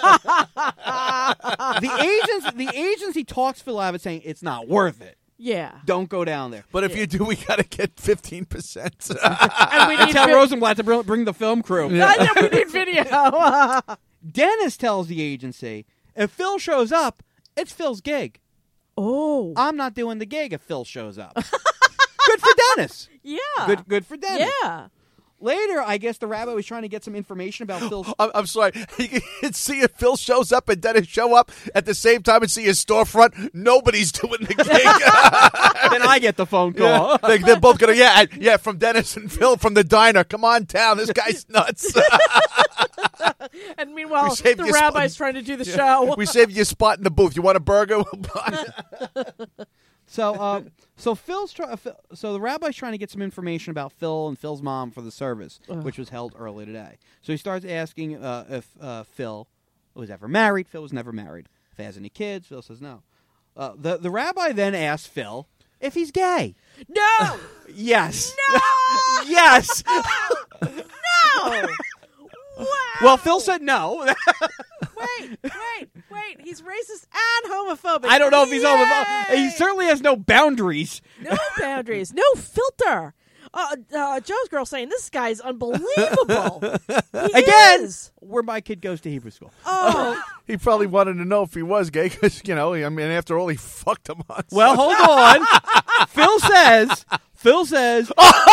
Speaker 1: agents, the agency talks Phil out of it saying it's not worth it.
Speaker 2: Yeah.
Speaker 1: Don't go down there.
Speaker 3: But if
Speaker 2: Yeah.
Speaker 3: you do, we got to get fifteen percent.
Speaker 2: And we
Speaker 1: And
Speaker 2: need
Speaker 1: tell
Speaker 2: vi-
Speaker 1: Rosenblatt to br- bring the film crew.
Speaker 2: I know we need video.
Speaker 1: Dennis tells the agency if Phil shows up, it's Phil's gig.
Speaker 2: Oh.
Speaker 1: I'm not doing the gig if Phil shows up. Good for Dennis.
Speaker 2: Yeah.
Speaker 1: Good, good for Dennis.
Speaker 2: Yeah.
Speaker 1: Later, I guess the rabbi was trying to get some information about Phil's.
Speaker 3: I'm, I'm sorry. You can see if Phil shows up and Dennis show up at the same time and see his storefront. Nobody's doing the gig.
Speaker 1: Then I get the phone call.
Speaker 3: Yeah, they, they're both gonna. Yeah, and- yeah. From Dennis and Phil from the diner. Come on down. This guy's nuts.
Speaker 2: And meanwhile,
Speaker 3: We saved
Speaker 2: the
Speaker 3: you
Speaker 2: rabbi's
Speaker 3: spot-
Speaker 2: trying to do the show.
Speaker 3: We saved you a spot in the booth. You want a burger? We'll buy it.
Speaker 1: So, uh, so Phil's try- uh, Phil- so the rabbi's trying to get some information about Phil and Phil's mom for the service,
Speaker 2: Ugh.
Speaker 1: which was held early today. So he starts asking uh, if uh, Phil was ever married. Phil was never married. If he has any kids, Phil says no. Uh, the the rabbi then asks Phil if he's gay.
Speaker 2: No!
Speaker 1: Yes.
Speaker 2: No!
Speaker 1: Yes.
Speaker 2: No! Wow!
Speaker 1: Well, Phil said no.
Speaker 2: Wait, wait, wait. He's racist and homophobic.
Speaker 1: I don't know if he's homophobic.
Speaker 2: Yay!
Speaker 1: He certainly has no boundaries.
Speaker 2: No boundaries. No filter. Uh, uh, Joe's girl saying this guy's unbelievable. He
Speaker 1: Again,
Speaker 2: is.
Speaker 1: where my kid goes to Hebrew school.
Speaker 2: Oh,
Speaker 3: He probably wanted to know if he was gay because you know. I mean, after all, he fucked him on.
Speaker 1: Well, hold on. Phil says. Phil says.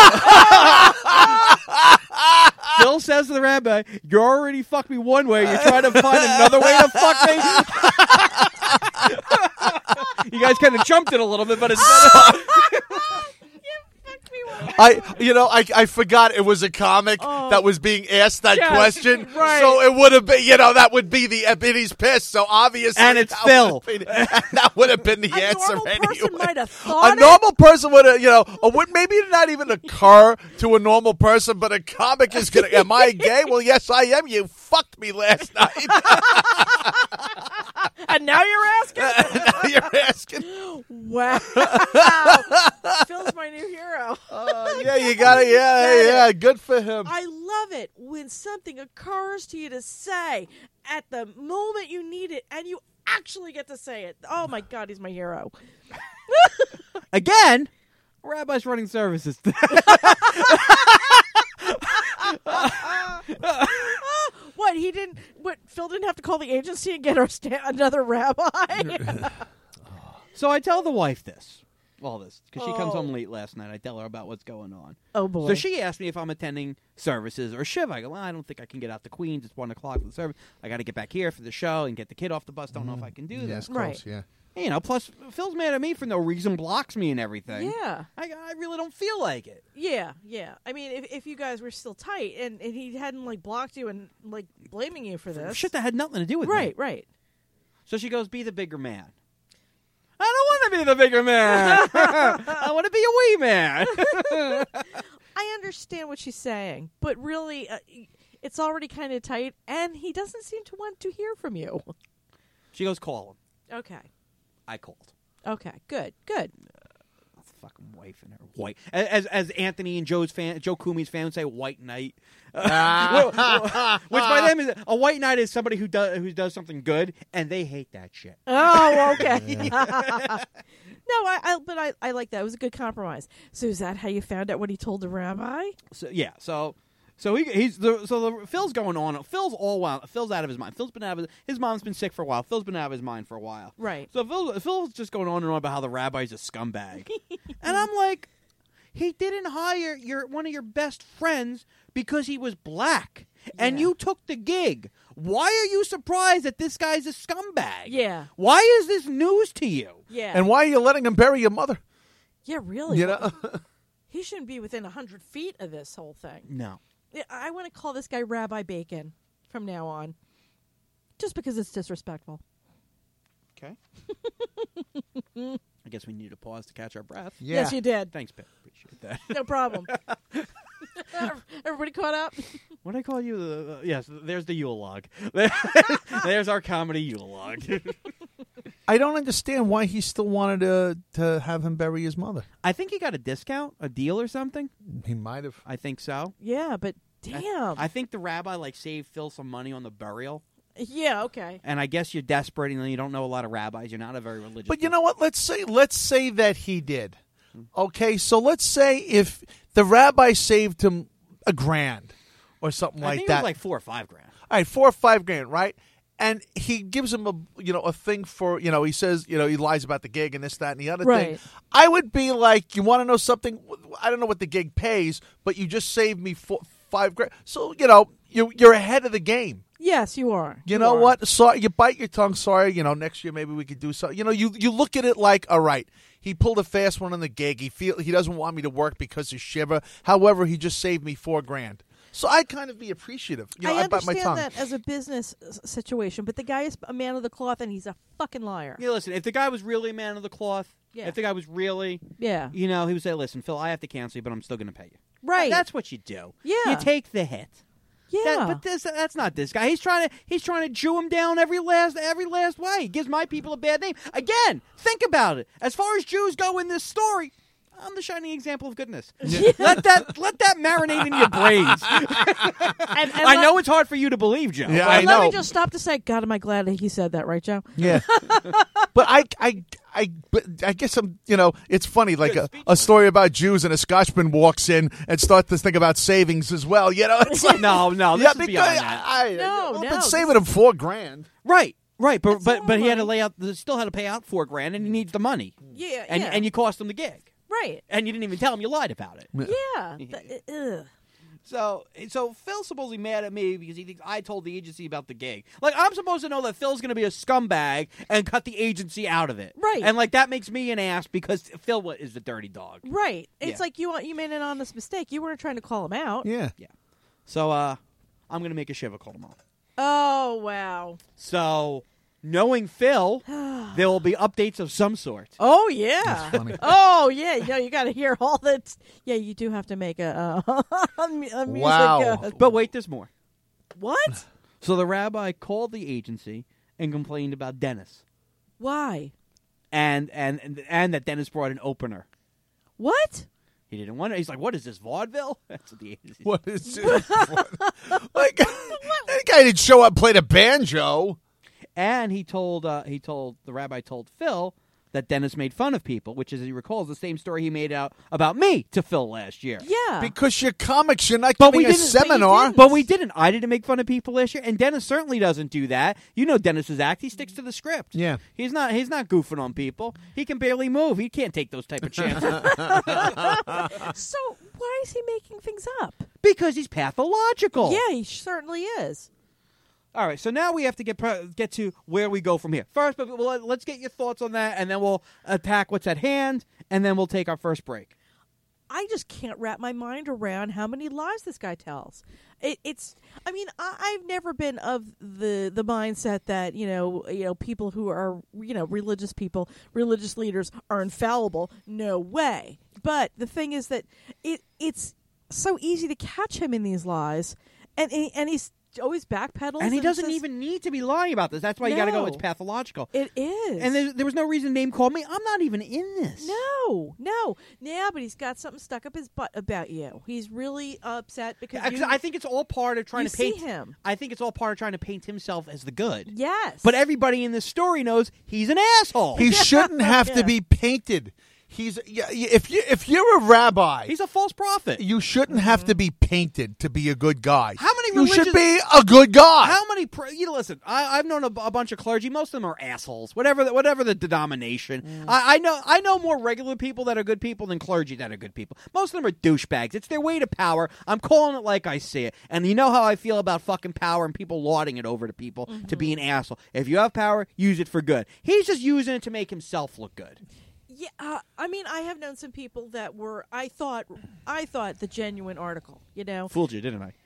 Speaker 1: Phil says to the rabbi, "You already fucked me one way. You're trying to find another way to fuck me." You guys kind of jumped it a little bit, but it's.
Speaker 3: I, you know, I, I forgot it was a comic
Speaker 2: Oh.
Speaker 3: that was being asked that
Speaker 2: Yes,
Speaker 3: question.
Speaker 2: right.
Speaker 3: So it would have been, you know, that would be the Ebene's piss. So obviously,
Speaker 1: And it's
Speaker 3: that
Speaker 1: Phil.
Speaker 3: would have been- that would have been the
Speaker 2: a
Speaker 3: answer
Speaker 2: normal
Speaker 3: anyway.
Speaker 2: person might have thought
Speaker 3: A normal person would have, you know, or would maybe not even occur to a normal person, but a comic is gonna. Am I gay? Well, yes, I am. You fucked me last night.
Speaker 2: it. And now you're asking?
Speaker 3: Now you're asking.
Speaker 2: Wow. Phil's my new hero.
Speaker 3: Uh, yeah, you got it. Yeah, yeah, good for him.
Speaker 2: I love it when something occurs to you to say at the moment you need it and you actually get to say it. Oh my God, he's my hero.
Speaker 1: Again, rabbi's running services.
Speaker 2: What, he didn't, what, Phil didn't have to call the agency and get our sta- another rabbi?
Speaker 1: So I tell the wife this, all this, because she comes
Speaker 2: Oh.
Speaker 1: home late last night. I tell her about what's going on.
Speaker 2: Oh boy.
Speaker 1: So she asked me if I'm attending services or shiva. I go, well, I don't think I can get out to Queens. It's one o'clock for the service. I got to get back here for the show and get the kid off the bus. Don't know if I can do
Speaker 3: Yes,
Speaker 1: that.
Speaker 3: close,
Speaker 2: Right.
Speaker 3: yeah.
Speaker 1: You know, plus Phil's mad at me for no reason, blocks me and everything.
Speaker 2: Yeah.
Speaker 1: I, I really don't feel like it.
Speaker 2: Yeah, yeah. I mean, if if you guys were still tight and, and he hadn't like blocked you and like blaming you for this,
Speaker 1: Shit that had nothing to do with me.
Speaker 2: right, right.
Speaker 1: So she goes, be the bigger man. I don't want to be the bigger man. I want to be a wee man.
Speaker 2: I understand what she's saying, but really, uh, it's already kind of tight, and he doesn't seem to want to hear from you.
Speaker 1: She goes, call him.
Speaker 2: Okay,
Speaker 1: I called.
Speaker 2: okay, good, good.
Speaker 1: fucking wife and her white, as as Anthony and Joe's fan, Joe Kumi's fans say, white knight.
Speaker 3: Ah.
Speaker 1: Which by them is a white knight is somebody who does who does something good, and they hate that shit.
Speaker 2: Oh, okay. no, I, I but I, I like that. It was a good compromise. So is that how you found out what he told the rabbi?
Speaker 1: So yeah, so so he he's the so the Phil's going on. Phil's all wild. Phil's out of his mind. Phil's been out of his, his mom's been sick for a while. Phil's been out of his mind for a while.
Speaker 2: Right.
Speaker 1: So Phil Phil's just going on and on about how the rabbi's a scumbag, and I'm like, he didn't hire your one of your best friends because he was black, and
Speaker 2: Yeah.
Speaker 1: you took the gig. Why are you surprised that this guy's a scumbag?
Speaker 2: Yeah.
Speaker 1: Why is this news to you?
Speaker 2: Yeah.
Speaker 3: And why are you letting him bury your mother?
Speaker 2: yeah, really.
Speaker 3: You know?
Speaker 2: He shouldn't be within a hundred feet of this whole thing.
Speaker 1: No.
Speaker 2: Yeah, I want to call this guy Rabbi Bacon from now on, just because it's disrespectful.
Speaker 1: Okay. I guess we need to pause to catch our breath.
Speaker 3: Yeah.
Speaker 2: Yes, you did.
Speaker 1: Thanks, Pip. Appreciate that.
Speaker 2: No problem. Everybody caught up?
Speaker 1: What did I call you? Uh, yes, there's the Yule log. There's our comedy Yule log.
Speaker 3: I don't understand why he still wanted to to have him bury his mother.
Speaker 1: I think he got a discount, a deal or something.
Speaker 3: He might have.
Speaker 1: I think so.
Speaker 2: Yeah, but damn.
Speaker 1: I think the rabbi like saved Phil some money on the burial.
Speaker 2: yeah, okay.
Speaker 1: And I guess you're desperate and you don't know a lot of rabbis. You're not a very religious
Speaker 3: But you know what? Let's say let's say that he did. Okay, so let's say if the rabbi saved him a grand or something
Speaker 1: I
Speaker 3: like
Speaker 1: think
Speaker 3: that.
Speaker 1: it was like four or five grand.
Speaker 3: All right, four or five grand, right? And he gives him a you know a thing for you know he says you know he lies about the gig and this that and the other
Speaker 2: Right.
Speaker 3: thing. I would be like, you want to know something? I don't know what the gig pays, but you just saved me four, five grand. So you know you you're ahead of the game.
Speaker 2: Yes, you are.
Speaker 3: You know
Speaker 2: are.
Speaker 3: what? Sorry, you bite your tongue. Sorry, you know next year maybe we could do something. You know you you look at it like, all right, he pulled a fast one on the gig. He feel he doesn't want me to work because of Shiva. However, he just saved me four grand. So I'd kind of be appreciative. You know,
Speaker 2: I
Speaker 3: I bite my
Speaker 2: understand
Speaker 3: tongue.
Speaker 2: that as a business s- situation, but the guy is a man of the cloth, and he's a fucking liar.
Speaker 1: Yeah, listen, if the guy was really a man of the cloth,
Speaker 2: Yeah.
Speaker 1: if the guy was really,
Speaker 2: Yeah.
Speaker 1: you know, he would say, listen, Phil, I have to cancel you, but I'm still going to pay you.
Speaker 2: Right.
Speaker 1: That's what you do.
Speaker 2: Yeah.
Speaker 1: You take the hit.
Speaker 2: yeah.
Speaker 1: That, but this, that's not this guy. He's trying to he's trying to Jew him down every last every last way. He gives my people a bad name. Again, think about it. As far as Jews go in this story, I'm the shining example of goodness. Let that let that marinate in your brains.
Speaker 2: and, and
Speaker 1: I
Speaker 2: let-
Speaker 1: know it's hard for you to believe, Joe.
Speaker 3: Yeah,
Speaker 1: but-
Speaker 3: I
Speaker 2: and let
Speaker 3: know.
Speaker 2: me just stop to say, God, am I glad that he said that, right, Joe?
Speaker 3: Yeah, but I, I, I, but I guess I'm. You know, it's funny. Like
Speaker 1: Good
Speaker 3: a,
Speaker 1: speech,
Speaker 3: a story about Jews, and a Scotchman walks in and starts to think about savings as well. You know, it's like
Speaker 1: No, no, this
Speaker 3: yeah,
Speaker 1: is
Speaker 3: because
Speaker 1: beyond that.
Speaker 3: I, I,
Speaker 2: No,
Speaker 3: I've
Speaker 2: no,
Speaker 3: been
Speaker 2: this
Speaker 3: saving him four grand.
Speaker 1: Right, right, but
Speaker 2: That's
Speaker 1: but
Speaker 2: all
Speaker 1: but he had to
Speaker 2: money.
Speaker 1: lay out. Still had to pay out four grand, and he needs the money.
Speaker 2: Yeah.
Speaker 1: And
Speaker 2: yeah.
Speaker 1: and you cost him the gig,
Speaker 2: right.
Speaker 1: and you didn't even tell him you lied about it.
Speaker 2: Yeah. Th- ugh.
Speaker 1: So, so Phil's supposedly mad at me because he thinks I told the agency about the gig. Like, I'm supposed to know that Phil's going to be a scumbag and cut the agency out of it.
Speaker 2: Right.
Speaker 1: And, like, that makes me an ass because Phil wa- is the dirty dog.
Speaker 2: Right. It's
Speaker 1: Yeah.
Speaker 2: like you you made an honest mistake. You weren't trying to call him out.
Speaker 3: Yeah.
Speaker 1: So, uh, I'm going to make a Shiva call tomorrow.
Speaker 2: Oh, wow.
Speaker 1: So, knowing Phil, there will be updates of some sort.
Speaker 2: Oh, yeah.
Speaker 3: funny.
Speaker 2: Oh, yeah. You know, you got to hear all that. Yeah, you do have to make a, uh, a music.
Speaker 3: Wow.
Speaker 2: Uh,
Speaker 1: But wait, there's more.
Speaker 2: what?
Speaker 1: So, the rabbi called the agency and complained about Dennis.
Speaker 2: Why?
Speaker 1: And, and, and, and that Dennis brought an opener.
Speaker 2: What?
Speaker 1: He didn't want it. He's like, what is this, vaudeville? That's what the agency
Speaker 3: What is it? Like that guy didn't show up and play the banjo.
Speaker 1: And he told uh, he told the rabbi told Phil that Dennis made fun of people, which, as he recalls, the same story he made out about me to Phil last year.
Speaker 2: Yeah.
Speaker 3: Because you're comics, you're not
Speaker 1: But
Speaker 3: giving
Speaker 1: we
Speaker 3: a
Speaker 1: didn't- but you
Speaker 3: seminar.
Speaker 2: didn't.
Speaker 1: But we didn't. I didn't make fun of people last year, and Dennis certainly doesn't do that. You know Dennis's act; he sticks to the script.
Speaker 3: Yeah.
Speaker 1: he's not. He's not goofing on people. He can barely move. He can't take those type of chances
Speaker 2: So why is he making things up?
Speaker 1: because he's pathological.
Speaker 2: Yeah, he certainly is.
Speaker 1: All right, so now we have to get pro- get to where we go from here. First, but we'll, let's get your thoughts on that, and then we'll attack what's at hand, and then we'll take our first break.
Speaker 2: I just can't wrap my mind around how many lies this guy tells. It, it's, I mean, I, I've never been of the the mindset that you know, you know, people who are you know religious people, religious leaders are infallible. No way. But the thing is that it it's so easy to catch him in these lies, and and he's always backpedals,
Speaker 1: And he doesn't
Speaker 2: says,
Speaker 1: even need to be lying about this. That's why you got to go,
Speaker 2: No.
Speaker 1: it's pathological.
Speaker 2: It is.
Speaker 1: And there, there was no reason name called me. I'm not even in this.
Speaker 2: No, no. Yeah, but he's got something stuck up his butt about you. He's really upset because
Speaker 1: I, 'cause
Speaker 2: you,
Speaker 1: I think it's all part of trying
Speaker 2: you
Speaker 1: to paint
Speaker 2: see him.
Speaker 1: I think it's all part of trying to paint himself as the good.
Speaker 2: Yes.
Speaker 1: But everybody in this story knows he's an asshole.
Speaker 3: He shouldn't have
Speaker 2: Yeah.
Speaker 3: to be painted. He's yeah, if you if you're a rabbi,
Speaker 1: He's a false prophet.
Speaker 3: you shouldn't have to be painted to be a good guy.
Speaker 1: How many
Speaker 3: You should
Speaker 1: religious-
Speaker 3: be a good guy.
Speaker 1: How many? Pro- you know, listen. I, I've known a, a bunch of clergy. Most of them are assholes. Whatever, the, whatever the denomination. I, I know. I know more regular people that are good people than clergy that are good people. Most of them are douchebags. It's their way to power. I'm calling it like I see it. And you know how I feel about fucking power and people lauding it over to people to be an asshole. If you have power, use it for good. He's just using it to make himself look good.
Speaker 2: Yeah, uh, I mean, I have known some people that were. I thought, I thought the genuine article. You know,
Speaker 1: Fooled you, didn't I?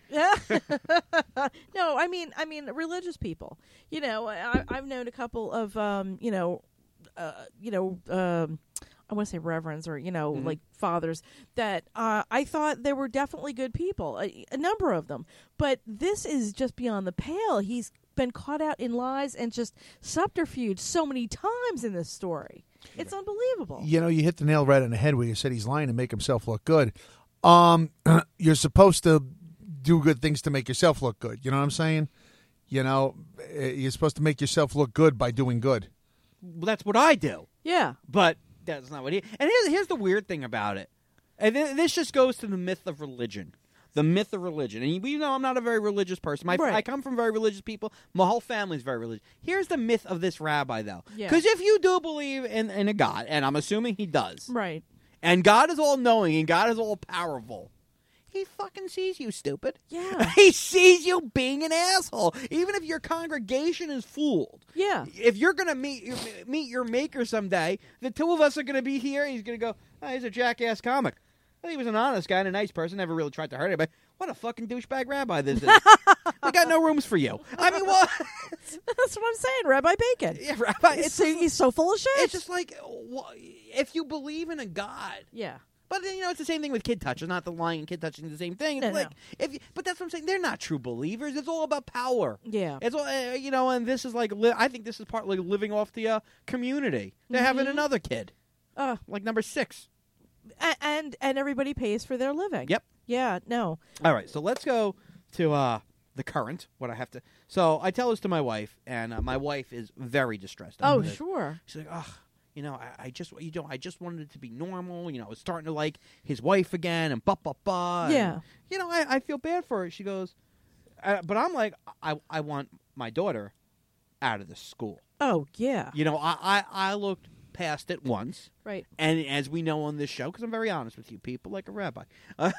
Speaker 2: no, I mean, I mean, religious people. You know, I, I've known a couple of, um, you know, uh, you know, um, I want to say reverends or you know,
Speaker 1: Mm-hmm.
Speaker 2: like fathers that uh, I thought they were definitely good people. A, a number of them, but this is just beyond the pale. He's been caught out in lies and just subterfuge so many times in this story. It's unbelievable.
Speaker 3: You know, you hit the nail right on the head where you said he's lying to make himself look good. Um, you're supposed to do good things to make yourself look good. You know what I'm saying? You know, eh, you're supposed to make yourself look good by doing good.
Speaker 1: Well, that's what I do.
Speaker 2: Yeah.
Speaker 1: But that's not what he. And here's, here's the weird thing about it. And th- this just goes to the myth of religion. The myth of religion. And you know I'm not a very religious person. My,
Speaker 2: Right.
Speaker 1: I come from very religious people. My whole family's very religious. Here's the myth of this rabbi, though.
Speaker 2: Yeah.
Speaker 1: Because if you do believe in, in a God, and I'm assuming he does,
Speaker 2: Right.
Speaker 1: and God is all-knowing and God is all-powerful, he fucking sees you, stupid.
Speaker 2: Yeah.
Speaker 1: He sees you being an asshole. Even if your congregation is fooled.
Speaker 2: Yeah.
Speaker 1: If you're going to meet meet your maker someday, the two of us are going to be here. He's going to go, oh, he's a jackass comic. Well, he was an honest guy and a nice person, never really tried to hurt anybody. What a fucking douchebag rabbi this is. We got no rooms for you. I mean, what?
Speaker 2: That's what I'm saying, Rabbi Bacon.
Speaker 1: Yeah, rabbi, it's,
Speaker 2: It's, he's so full of shit.
Speaker 1: it's just like, wha- if you believe in a God.
Speaker 2: yeah.
Speaker 1: But, you know, it's the same thing with kid touchers. Not the lying kid touching is the same thing. It's
Speaker 2: No, no.
Speaker 1: like, if you, but that's what I'm saying. They're not true believers. It's all about power.
Speaker 2: Yeah.
Speaker 1: It's all, uh, you know, and this is like, li- I think this is partly living off the uh, community. They're having
Speaker 2: Mhm.
Speaker 1: another kid,
Speaker 2: Uh,
Speaker 1: like number six.
Speaker 2: a- and and everybody pays for their living.
Speaker 1: Yep.
Speaker 2: Yeah. No.
Speaker 1: All right, so let's go to uh, the current. What I have to. So I tell this to my wife, and uh, my wife is very distressed.
Speaker 2: Oh,
Speaker 1: over this.
Speaker 2: sure.
Speaker 1: She's like, "Ugh, you know, I, I just, you know, I just wanted it to be normal. You know, I was starting to like his wife again, and ba ba ba.
Speaker 2: Yeah.
Speaker 1: And, you know, I, I feel bad for her." She goes, uh, "But I'm like, I, I want my daughter out of the school.
Speaker 2: Oh, yeah.
Speaker 1: You know, I, I, I looked past it once."
Speaker 2: Right.
Speaker 1: And as we know on this show, because I'm very honest with you people, like a rabbi, uh,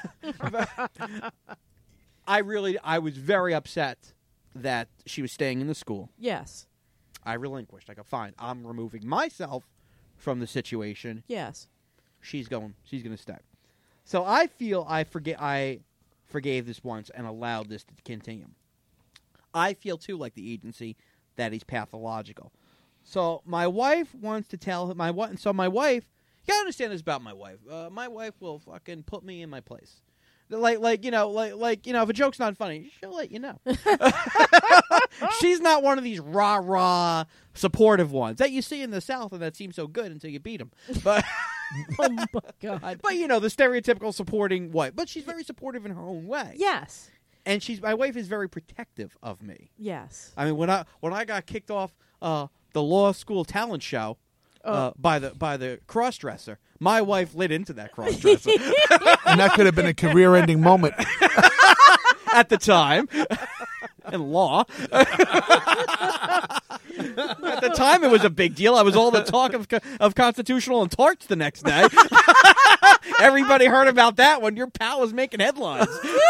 Speaker 1: I really, I was very upset that she was staying in the school.
Speaker 2: Yes.
Speaker 1: I relinquished. I go, fine, I'm removing myself from the situation.
Speaker 2: Yes.
Speaker 1: She's going, she's going to stay. So I feel I forget, I forgave this once and allowed this to continue. I feel too, like the agency, that he's pathological. So my wife wants to tell my wife. So my wife, you gotta understand this about my wife. Uh, my wife will fucking put me in my place. Like, like you know, like, like you know, if a joke's not funny, she'll let you know. She's not one of these rah rah supportive ones that you see in the South, and that seems so good until you beat them. But,
Speaker 2: Oh my God.
Speaker 1: but you know, the stereotypical supporting wife. But she's very supportive in her own way.
Speaker 2: Yes.
Speaker 1: And she's my wife is very protective of me.
Speaker 2: Yes.
Speaker 1: I mean, when I when I got kicked off uh, the law school talent show uh, by the by the crossdresser, my wife lit into that crossdresser
Speaker 3: And that could have been a career-ending moment.
Speaker 1: at the time in law. At the time, it was a big deal. I was all the talk of of constitutional and tarts the next day. Everybody heard about that when your pal was making headlines.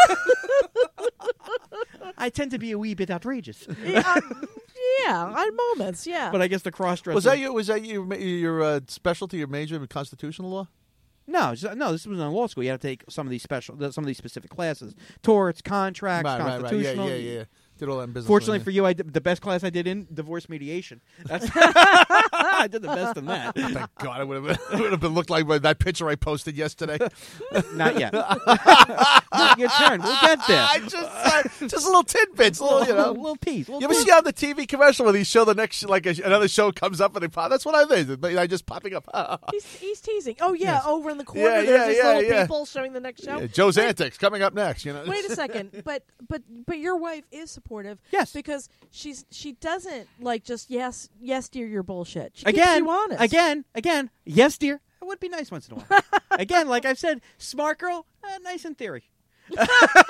Speaker 1: I tend to be a wee bit outrageous,
Speaker 2: yeah, um, yeah, on moments, yeah.
Speaker 1: but I guess the crossdresser
Speaker 3: Was that your was that your your uh, specialty, your major in constitutional law?
Speaker 1: No, just- no. This was in law school. You had to take some of these special, some of these specific classes: torts, contracts,
Speaker 3: Right, right, right. Yeah,
Speaker 1: constitutional.
Speaker 3: yeah, yeah. Did all that in business.
Speaker 1: Fortunately for you, I did the best class I did in divorce mediation. That's I did the best in that.
Speaker 3: Thank God, it would have been, it would have been looked like that picture I posted yesterday.
Speaker 1: Not yet. Your turn. We'll get there.
Speaker 3: I just uh, just little tidbits, little you know,
Speaker 1: little piece. Little
Speaker 3: You ever
Speaker 1: piece.
Speaker 3: see on the T V commercial where they show the next like a, another show comes up and they pop? That's what I did. They just popping up.
Speaker 2: He's, he's teasing. Oh yeah,
Speaker 3: Yes.
Speaker 2: over in the corner,
Speaker 3: Yeah,
Speaker 2: there's
Speaker 3: yeah,
Speaker 2: this
Speaker 3: yeah,
Speaker 2: little
Speaker 3: yeah.
Speaker 2: people showing the next show.
Speaker 3: Yeah, Joe's
Speaker 2: Wait-
Speaker 3: antics coming up next. You know.
Speaker 2: Wait a second, but but but your wife is supportive.
Speaker 1: Yes.
Speaker 2: because she's she doesn't like just yes yes dear your bullshit. She keeps
Speaker 1: Again,
Speaker 2: you honest.
Speaker 1: again, again. Yes, dear. It would be nice once in a while. Again, like I've said, smart girl, eh, nice in theory.
Speaker 2: Well,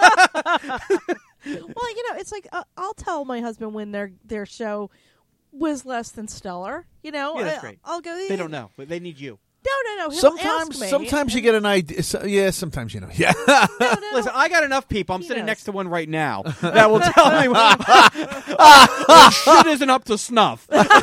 Speaker 2: you know, it's like uh, I'll tell my husband when their their show was less than stellar. You know,
Speaker 1: Yeah, that's
Speaker 2: I,
Speaker 1: great.
Speaker 2: I'll go.
Speaker 1: They don't know, but they need you.
Speaker 2: No, no, no. He'll
Speaker 3: Sometimes,
Speaker 2: ask me.
Speaker 3: sometimes you get an idea. So, yeah, sometimes you know. Yeah.
Speaker 2: No, no.
Speaker 1: Listen, I got enough people. I'm
Speaker 2: He
Speaker 1: sitting
Speaker 2: knows.
Speaker 1: next to one right now that will tell me when, when shit isn't up to snuff.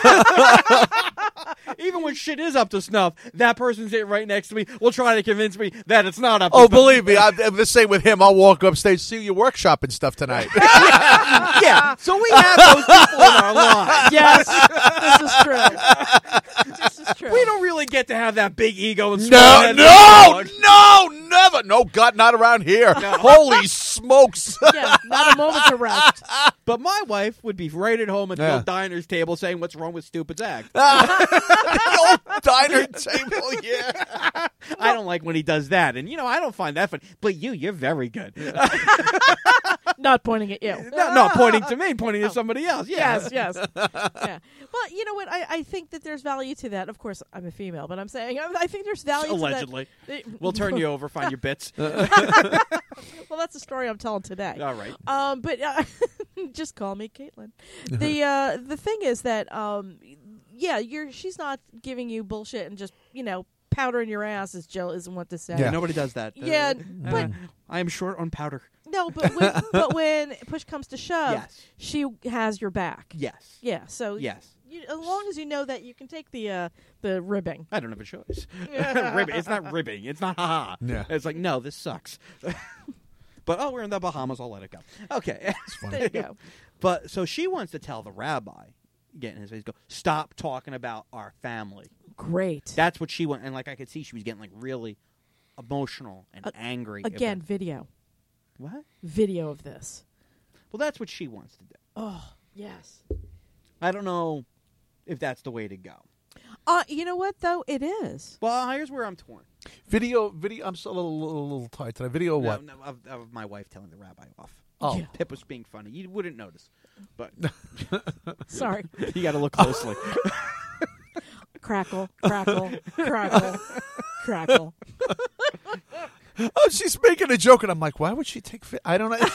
Speaker 1: Even when shit is up to snuff, that person sitting right next to me will try to convince me that it's not up to
Speaker 3: Oh,
Speaker 1: snuff.
Speaker 3: believe me, I'm, I'm the same with him. I'll walk upstage, see you workshop and stuff tonight.
Speaker 1: Yeah, so we have those people in our lives.
Speaker 2: Yes, this is true. This is true.
Speaker 1: We don't really get to have that big ego and
Speaker 3: No,
Speaker 1: small head
Speaker 3: no,
Speaker 1: and-
Speaker 3: no, never. No, God, not around here. Holy smokes.
Speaker 2: Yeah, not a moment to rest.
Speaker 1: But my wife would be right at home at the
Speaker 3: Yeah.
Speaker 1: old diner's table saying, "What's wrong with Stupid's act?"
Speaker 3: The old diner table, yeah.
Speaker 1: I don't like when he does that, and you know I don't find that funny. But you, you're very good.
Speaker 2: Not pointing at you.
Speaker 1: No, not pointing to me, pointing to somebody else. Yeah.
Speaker 2: Yes, yes. Yeah. Well, you know what? I, I think that there's value to that. Of course, I'm a female, but I'm saying I, I think there's value
Speaker 1: Allegedly.
Speaker 2: to that.
Speaker 1: We'll turn you over, find your bits.
Speaker 2: Well, that's the story I'm telling today.
Speaker 1: All right.
Speaker 2: Um, but uh, just call me Caitlin. The uh, the thing is that um, yeah, you're she's not giving you bullshit and just you know powdering your ass, as Jill isn't what to say.
Speaker 3: Yeah.
Speaker 1: Nobody does that.
Speaker 2: Yeah,
Speaker 1: Uh,
Speaker 2: but
Speaker 1: I am short on powder.
Speaker 2: no, but when, but when push comes to shove,
Speaker 1: Yes.
Speaker 2: she has your back.
Speaker 1: Yes.
Speaker 2: Yeah, so
Speaker 1: Yes.
Speaker 2: you, as long as you know that, you can take the uh, the ribbing.
Speaker 1: I don't have a choice. Ribbing. It's not ribbing. It's not ha-ha.
Speaker 3: Yeah.
Speaker 1: It's like, no, this sucks. But, oh, we're in the Bahamas. I'll let it go. Okay.
Speaker 2: There you go.
Speaker 1: But so she wants to tell the rabbi, getting his face, go, stop talking about our family.
Speaker 2: Great.
Speaker 1: That's what she went. And, like, I could see she was getting, like, really emotional and
Speaker 2: Uh,
Speaker 1: angry.
Speaker 2: Again,
Speaker 1: about-
Speaker 2: video,
Speaker 1: What?
Speaker 2: video of this.
Speaker 1: Well, that's what she wants to do.
Speaker 2: Oh yes.
Speaker 1: I don't know if that's the way to go.
Speaker 2: Uh, you know what though? It is.
Speaker 1: Well, here's where I'm torn.
Speaker 3: Video, video. I'm still a little, little, little tired today. Video what?
Speaker 1: No, no, of, of my wife telling the rabbi off.
Speaker 3: Oh.
Speaker 2: Yeah.
Speaker 1: Pip was being funny. You wouldn't notice. But
Speaker 2: Sorry.
Speaker 1: you got to look closely.
Speaker 2: Crackle, crackle, crackle, crackle.
Speaker 3: Oh, she's making a joke, and I'm like, why would she take? Fi- I don't know.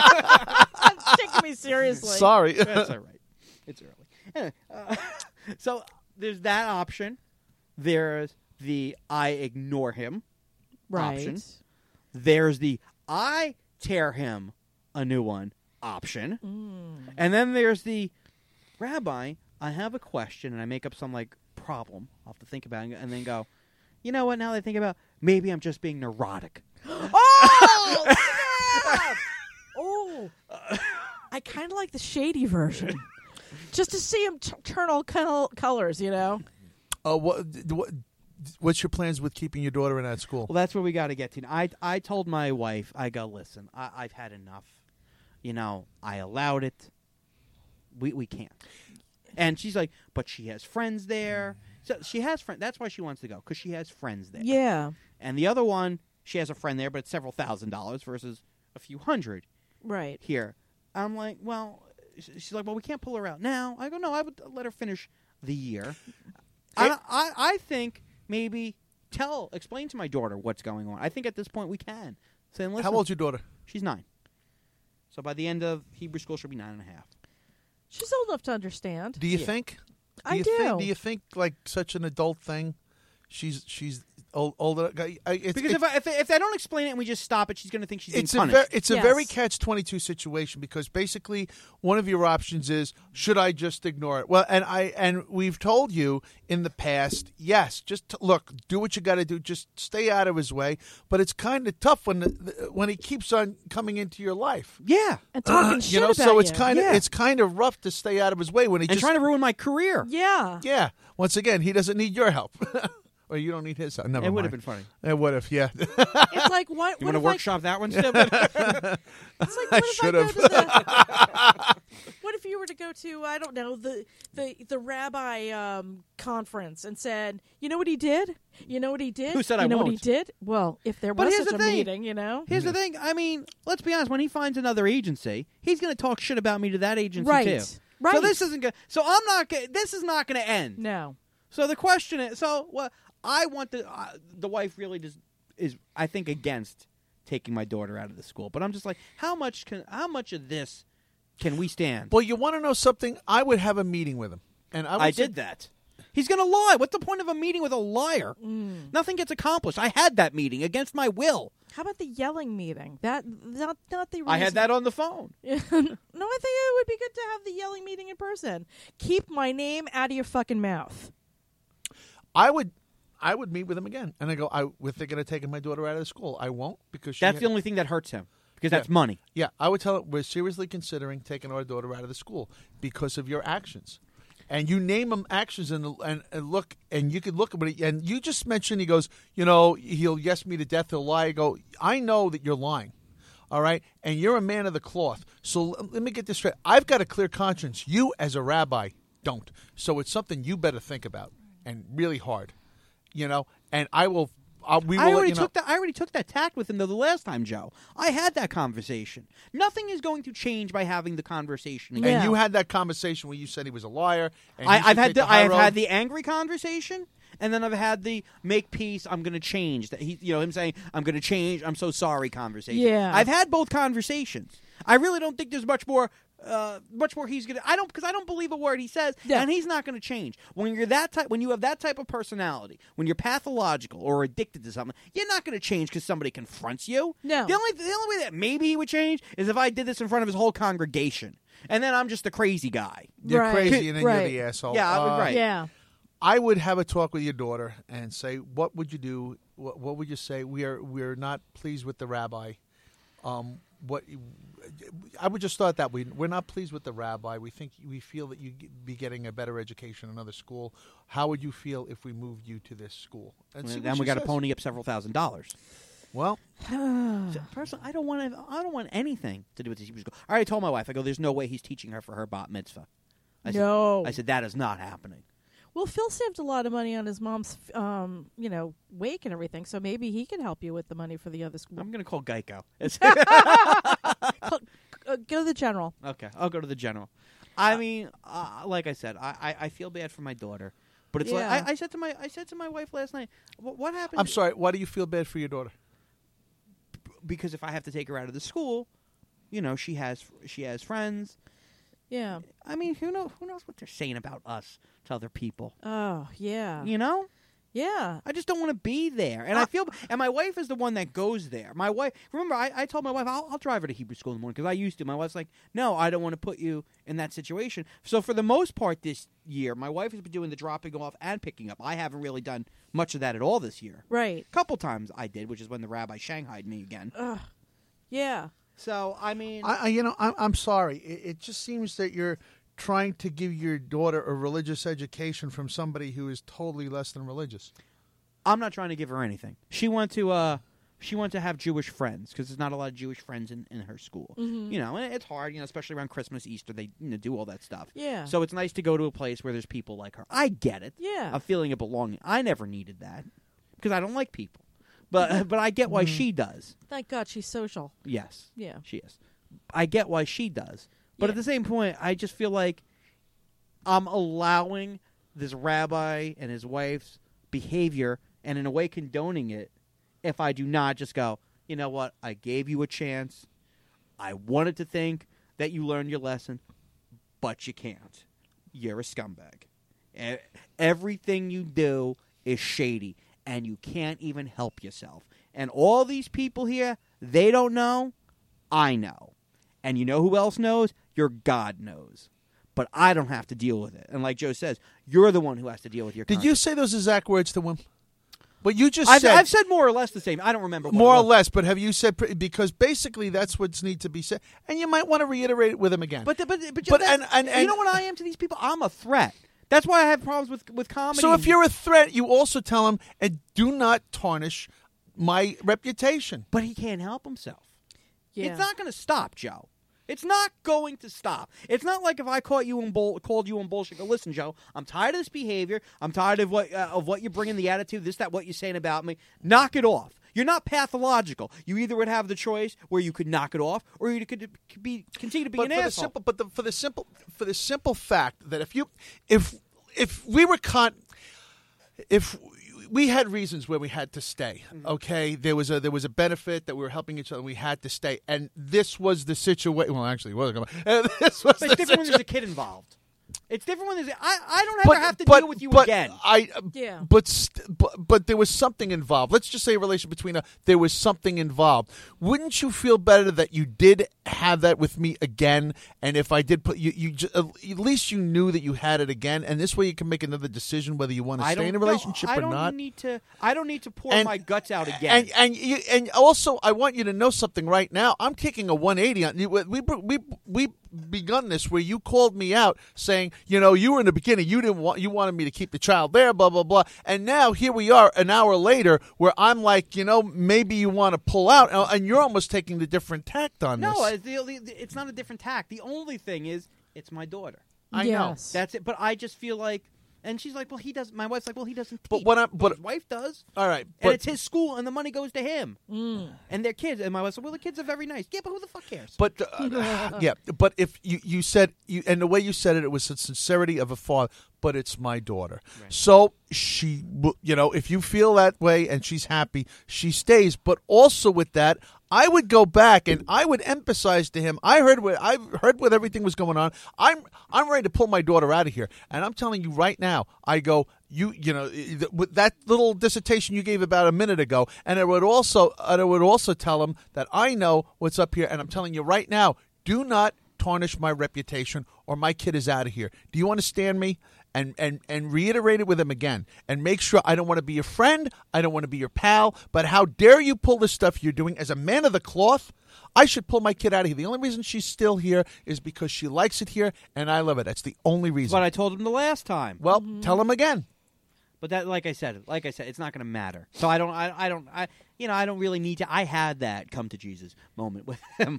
Speaker 2: Taking me seriously.
Speaker 3: Sorry.
Speaker 1: That's all right. It's early. Anyway, uh, so there's that option. There's the I ignore him
Speaker 2: Right.
Speaker 1: option. There's the I tear him a new one option.
Speaker 2: Mm.
Speaker 1: And then there's the rabbi, I have a question, and I make up some like problem. I'll have to think about it and then go, you know what, now that I think about it, maybe I'm just being neurotic.
Speaker 2: Oh! snap! Oh! I kind of like the shady version. Just to see him t- turn all col- colors, you know?
Speaker 3: Uh, what, what? What's your plans with keeping your daughter in that school?
Speaker 1: Well, that's where we got to get to. I, I told my wife, I go, listen, I, I've had enough. You know, I allowed it. We we can't. And she's like, but she has friends there. So she has friends. That's why she wants to go, because she has friends there.
Speaker 2: Yeah.
Speaker 1: And the other one, she has a friend there, but it's several thousand dollars versus a few hundred
Speaker 2: Right.
Speaker 1: here. I'm like, well, sh- she's like, well, we can't pull her out now. I go, no, I would let her finish the year. I, I, I think maybe tell, explain to my daughter what's going on. I think at this point we can. Saying, listen,
Speaker 3: How old's your daughter?
Speaker 1: she's nine. So by the end of Hebrew school, she'll be nine and a half.
Speaker 2: She's old enough to understand.
Speaker 3: Do you
Speaker 1: Yeah.
Speaker 3: think? Do
Speaker 2: I
Speaker 3: you
Speaker 2: do.
Speaker 3: Think, do you think like such an adult thing? She's she's old, older guy. I, it's,
Speaker 1: Because
Speaker 3: it,
Speaker 1: if I, if, if I don't explain it and we just stop it, she's going to think she's being
Speaker 3: it's a
Speaker 1: punished.
Speaker 3: ver- it's a
Speaker 2: Yes.
Speaker 3: very catch twenty-two situation because basically one of your options is should I just ignore it? Well, and I and we've told you in the past, yes, just t- look, do what you got to do, just stay out of his way. But it's kind of tough when the, the, when he keeps on coming into your life.
Speaker 1: yeah.
Speaker 2: And talking shit
Speaker 3: You know,
Speaker 2: about
Speaker 3: so it's
Speaker 2: you.
Speaker 3: kind of
Speaker 1: Yeah.
Speaker 3: it's kind of rough to stay out of his way when he
Speaker 1: And
Speaker 3: just
Speaker 1: trying to ruin my career.
Speaker 2: Yeah.
Speaker 3: yeah. Once again, he doesn't need your help, or you don't need his help. Never
Speaker 1: It would
Speaker 3: mind.
Speaker 1: have been funny.
Speaker 3: It would have, yeah.
Speaker 2: It's like what?
Speaker 1: You
Speaker 2: what
Speaker 1: want to
Speaker 2: if I-
Speaker 1: workshop that one, Stephen?
Speaker 2: It's like what if I go
Speaker 3: should've.
Speaker 2: to the, what if you were to go to I don't know the the the rabbi um, conference and said, you know what he did? You know what he did?
Speaker 1: Who said
Speaker 2: you
Speaker 1: I
Speaker 2: know what he
Speaker 1: won't?
Speaker 2: did? Well, if there
Speaker 1: But
Speaker 2: was
Speaker 1: here's
Speaker 2: such
Speaker 1: the
Speaker 2: a
Speaker 1: thing.
Speaker 2: meeting, you know,
Speaker 1: Here's the thing. I mean, let's be honest. When he finds another agency, he's going to talk shit about me to that agency
Speaker 2: right,
Speaker 1: too.
Speaker 2: right.
Speaker 1: So this isn't going. So I'm not. Gonna, this is not going to end.
Speaker 2: no,
Speaker 1: So the question is. So what? I want the uh, the wife really just is. I think against taking my daughter out of the school. But I'm just like, how much can? How much of this can we stand?
Speaker 3: Well, you want to know something? I would have a meeting with him, and I, would
Speaker 1: I
Speaker 3: say-
Speaker 1: did that. He's going to lie. What's the point of a meeting with a liar?
Speaker 2: Mm.
Speaker 1: Nothing gets accomplished. I had that meeting against my will.
Speaker 2: how about the yelling meeting? That not not the. Reason.
Speaker 1: I had that on the phone.
Speaker 2: no, I think it would be good to have the yelling meeting in person. Keep my name out of your fucking mouth.
Speaker 3: I would, I would meet with him again, and I go, I if they're going to take my daughter out of the school, I won't because she
Speaker 1: That's
Speaker 3: had-
Speaker 1: the only thing that hurts him because that's
Speaker 3: Yeah.
Speaker 1: money.
Speaker 3: Yeah, I would tell her we're seriously considering taking our daughter out of the school because of your actions. And you name him actions and, and and look, and you could look at it. And you just mentioned, he goes, you know, he'll yes me to death, he'll lie. I go, I know that you're lying, all right? And you're a man of the cloth. So l- let me get this straight. I've got a clear conscience. You, as a rabbi, don't. So it's something you better think about, and really hard, you know. And I will, I'll, we will
Speaker 1: I
Speaker 3: let
Speaker 1: already
Speaker 3: you know.
Speaker 1: took that. I already took that tact with him though the last time, Joe. I had that conversation. Nothing is going to change by having the conversation again.
Speaker 2: Yeah.
Speaker 3: And you had that conversation where you said he was a liar. And
Speaker 1: I,
Speaker 3: he
Speaker 1: I've
Speaker 3: should
Speaker 1: had
Speaker 3: take
Speaker 1: the,
Speaker 3: the high
Speaker 1: I have
Speaker 3: road.
Speaker 1: had the angry conversation, and then I've had the make peace. I'm going to change. That he, you know, him saying I'm going to change. I'm so sorry. Conversation.
Speaker 2: Yeah.
Speaker 1: I've had both conversations. I really don't think there's much more. Uh, much more he's gonna. I don't because I don't believe a word he says,
Speaker 2: Yeah.
Speaker 1: and he's not going to change. When you're that type, when you have that type of personality, when you're pathological or addicted to something, you're not going to change because somebody confronts you.
Speaker 2: No.
Speaker 1: The only the only way that maybe he would change is if I did this in front of his whole congregation, and then I'm just the crazy guy.
Speaker 3: You're
Speaker 2: Right.
Speaker 3: crazy, and then
Speaker 2: Right.
Speaker 3: you're the asshole.
Speaker 1: Yeah, I would-
Speaker 3: Uh,
Speaker 1: right.
Speaker 2: Yeah.
Speaker 3: I would have a talk with your daughter and say, "What would you do? What, what would you say? We are we are not pleased with the rabbi. Um, what I would just start that way. We're not pleased with the rabbi. We think we feel that you'd be getting a better education in another school. How would you feel if we moved you to this school? And see
Speaker 1: And
Speaker 3: what
Speaker 1: then we
Speaker 3: she
Speaker 1: got to
Speaker 3: says.
Speaker 1: pony up several thousand dollars.
Speaker 3: Well,
Speaker 1: Personally, I don't want to. I don't want anything to do with this Hebrew school. I already told my wife. I go, "There's no way he's teaching her for her bat mitzvah." I
Speaker 2: No.
Speaker 1: said, I said that is not happening.
Speaker 2: Well, Phil saved a lot of money on his mom's, um, you know, wake and everything, so maybe he can help you with the money for the other school.
Speaker 1: I'm going to call Geico. It's-
Speaker 2: Uh, go to the general.
Speaker 1: okay, I'll go to the general. I mean, uh, like I said, I, I, I feel bad for my daughter, but it's
Speaker 2: Yeah.
Speaker 1: like I, I said to my I said to my wife last night. What, what happened?
Speaker 3: I'm sorry. Why do you feel bad for your daughter?
Speaker 1: Because if I have to take her out of the school, you know, she has she has friends.
Speaker 2: Yeah.
Speaker 1: I mean, who know who knows what they're saying about us to other people?
Speaker 2: Oh, yeah.
Speaker 1: You know.
Speaker 2: Yeah.
Speaker 1: I just don't want to be there, and I feel. And my wife is the one that goes there. My wife. Remember, I, I told my wife I'll, I'll drive her to Hebrew school in the morning because I used to. My wife's like, no, I don't want to put you in that situation. So for the most part this year, my wife has been doing the dropping off and picking up. I haven't really done much of that at all this year.
Speaker 2: Right.
Speaker 1: A couple times I did, which is when the rabbi shanghaied me again.
Speaker 2: Ugh. Yeah.
Speaker 1: So I mean,
Speaker 3: I, I you know, I'm, I'm sorry. It, it just seems that you're trying to give your daughter a religious education from somebody who is totally less than religious.
Speaker 1: I'm not trying to give her anything. She went to uh, she went to have Jewish friends because there's not a lot of Jewish friends in, in her school.
Speaker 2: Mm-hmm.
Speaker 1: You know, and it's hard, you know, especially around Christmas, Easter. They you know, do all that stuff.
Speaker 2: Yeah.
Speaker 1: So it's nice to go to a place where there's people like her. I get it.
Speaker 2: Yeah.
Speaker 1: A feeling of belonging. I never needed that because I don't like people, but but I get why she does.
Speaker 2: Thank God she's social.
Speaker 1: Yes,
Speaker 2: Yeah.
Speaker 1: she is. I get why she does, but
Speaker 2: Yeah.
Speaker 1: at the same point, I just feel like I'm allowing this rabbi and his wife's behavior, and in a way condoning it, if I do not just go, you know what, I gave you a chance. I wanted to think that you learned your lesson, but you can't. You're a scumbag. E- Everything you do is shady. and you can't even help yourself. And all these people here, they don't know. I know. And you know who else knows? Your God knows. But I don't have to deal with it. And like Joe says, you're the one who has to deal with your
Speaker 3: Did
Speaker 1: conscience.
Speaker 3: you say those exact words to him? But you just
Speaker 1: I've,
Speaker 3: said
Speaker 1: I've said more or less the same. I don't remember. What
Speaker 3: more
Speaker 1: it
Speaker 3: or
Speaker 1: was.
Speaker 3: less. But have you said pre- because basically that's what's need to be said, and you might want to reiterate it with him again.
Speaker 1: But the, but but,
Speaker 3: But-
Speaker 1: that-
Speaker 3: and- and-
Speaker 1: you
Speaker 3: and-
Speaker 1: know what I am to these people? I'm a threat. That's why I have problems with with comedy.
Speaker 3: so if you're a threat, you also tell him, and do not tarnish my reputation.
Speaker 1: but he can't help himself.
Speaker 2: Yeah.
Speaker 1: It's not going to stop, Joe. It's not going to stop. It's not like if I caught you in bull, called you in bullshit. Go, listen, Joe, I'm tired of this behavior. I'm tired of what uh, of what you're bringing, the attitude, this, that, what you're saying about me. Knock it off. You're not pathological. You either would have the choice where you could knock it off, or you could be continue to be
Speaker 3: But
Speaker 1: an
Speaker 3: for the
Speaker 1: asshole.
Speaker 3: simple, but the, for the simple, for the simple fact that if you, if if we were con, if we had reasons where we had to stay, okay, there was a there was a benefit that we were helping each other. We had to stay, and this was the situation. Well, actually, it wasn't. Uh, this was
Speaker 1: But it's
Speaker 3: the
Speaker 1: different when there's a
Speaker 3: situa-
Speaker 1: kid involved. It's different when there's. I I don't ever have to
Speaker 3: but,
Speaker 1: deal with you
Speaker 3: but
Speaker 1: again.
Speaker 3: I,
Speaker 2: Yeah.
Speaker 3: But, st- but but there was something involved. Let's just say a relation between a. There was something involved. Wouldn't you feel better that you did have that with me again? And if I did put you, you ju- at least you knew that you had it again, and this way you can make another decision whether you want to
Speaker 1: I
Speaker 3: stay
Speaker 1: don't
Speaker 3: in a
Speaker 1: no,
Speaker 3: relationship
Speaker 1: I
Speaker 3: or
Speaker 1: don't
Speaker 3: not.
Speaker 1: Need to. I don't need to pour
Speaker 3: And-
Speaker 1: my guts out again.
Speaker 3: And and you, and also, I want you to know something right now. I'm kicking a one eighty on you. We we we begun this where you called me out saying, you know, you were in the beginning, you didn't want, you wanted me to keep the child there, blah blah blah. And now here we are, an hour later, where I'm like, you know, maybe you want to pull out, and you're almost taking the different tact on
Speaker 1: no,
Speaker 3: this.
Speaker 1: it's, the, it's not a different tack. The only thing is, it's my daughter.
Speaker 3: I know.
Speaker 2: Yes.
Speaker 1: That's it. But I just feel like, and she's like, well, he doesn't. My wife's like, well, he doesn't teach.
Speaker 3: But what I'm- but-
Speaker 1: his wife does.
Speaker 3: All right,
Speaker 1: And
Speaker 3: but
Speaker 1: it's his school, and the money goes to him.
Speaker 2: Mm.
Speaker 1: And their kids. And my wife's like, well, the kids are very nice. Yeah, but who the fuck cares?
Speaker 3: But uh, yeah, but if you, you said you and the way you said it, it was the sincerity of a father. But it's my daughter, so she, w- you know, if you feel that way and she's happy, she stays. But also with that, I would go back and I would emphasize to him. I heard what I heard what everything was going on. I'm I'm ready to pull my daughter out of here, and I'm telling you right now. I go. You you know th- with that little dissertation you gave about a minute ago, and I would also and I would also tell him that I know what's up here, and I'm telling you right now, do not tarnish my reputation, or my kid is out of here. Do you understand me? And and and reiterate it with him again, and make sure I don't want to be your friend, I don't want to be your pal, but how dare you pull this stuff you're doing as a man of the cloth? I should pull my kid out of here. The only reason she's still here is because she likes it here, and I love it. That's the only reason.
Speaker 1: But I told him the last time.
Speaker 3: Well, tell him again.
Speaker 1: But that, like I said, like I said, it's not going to matter. So I don't, I, I don't, I, you know, I don't really need to. I had that come to Jesus moment with him.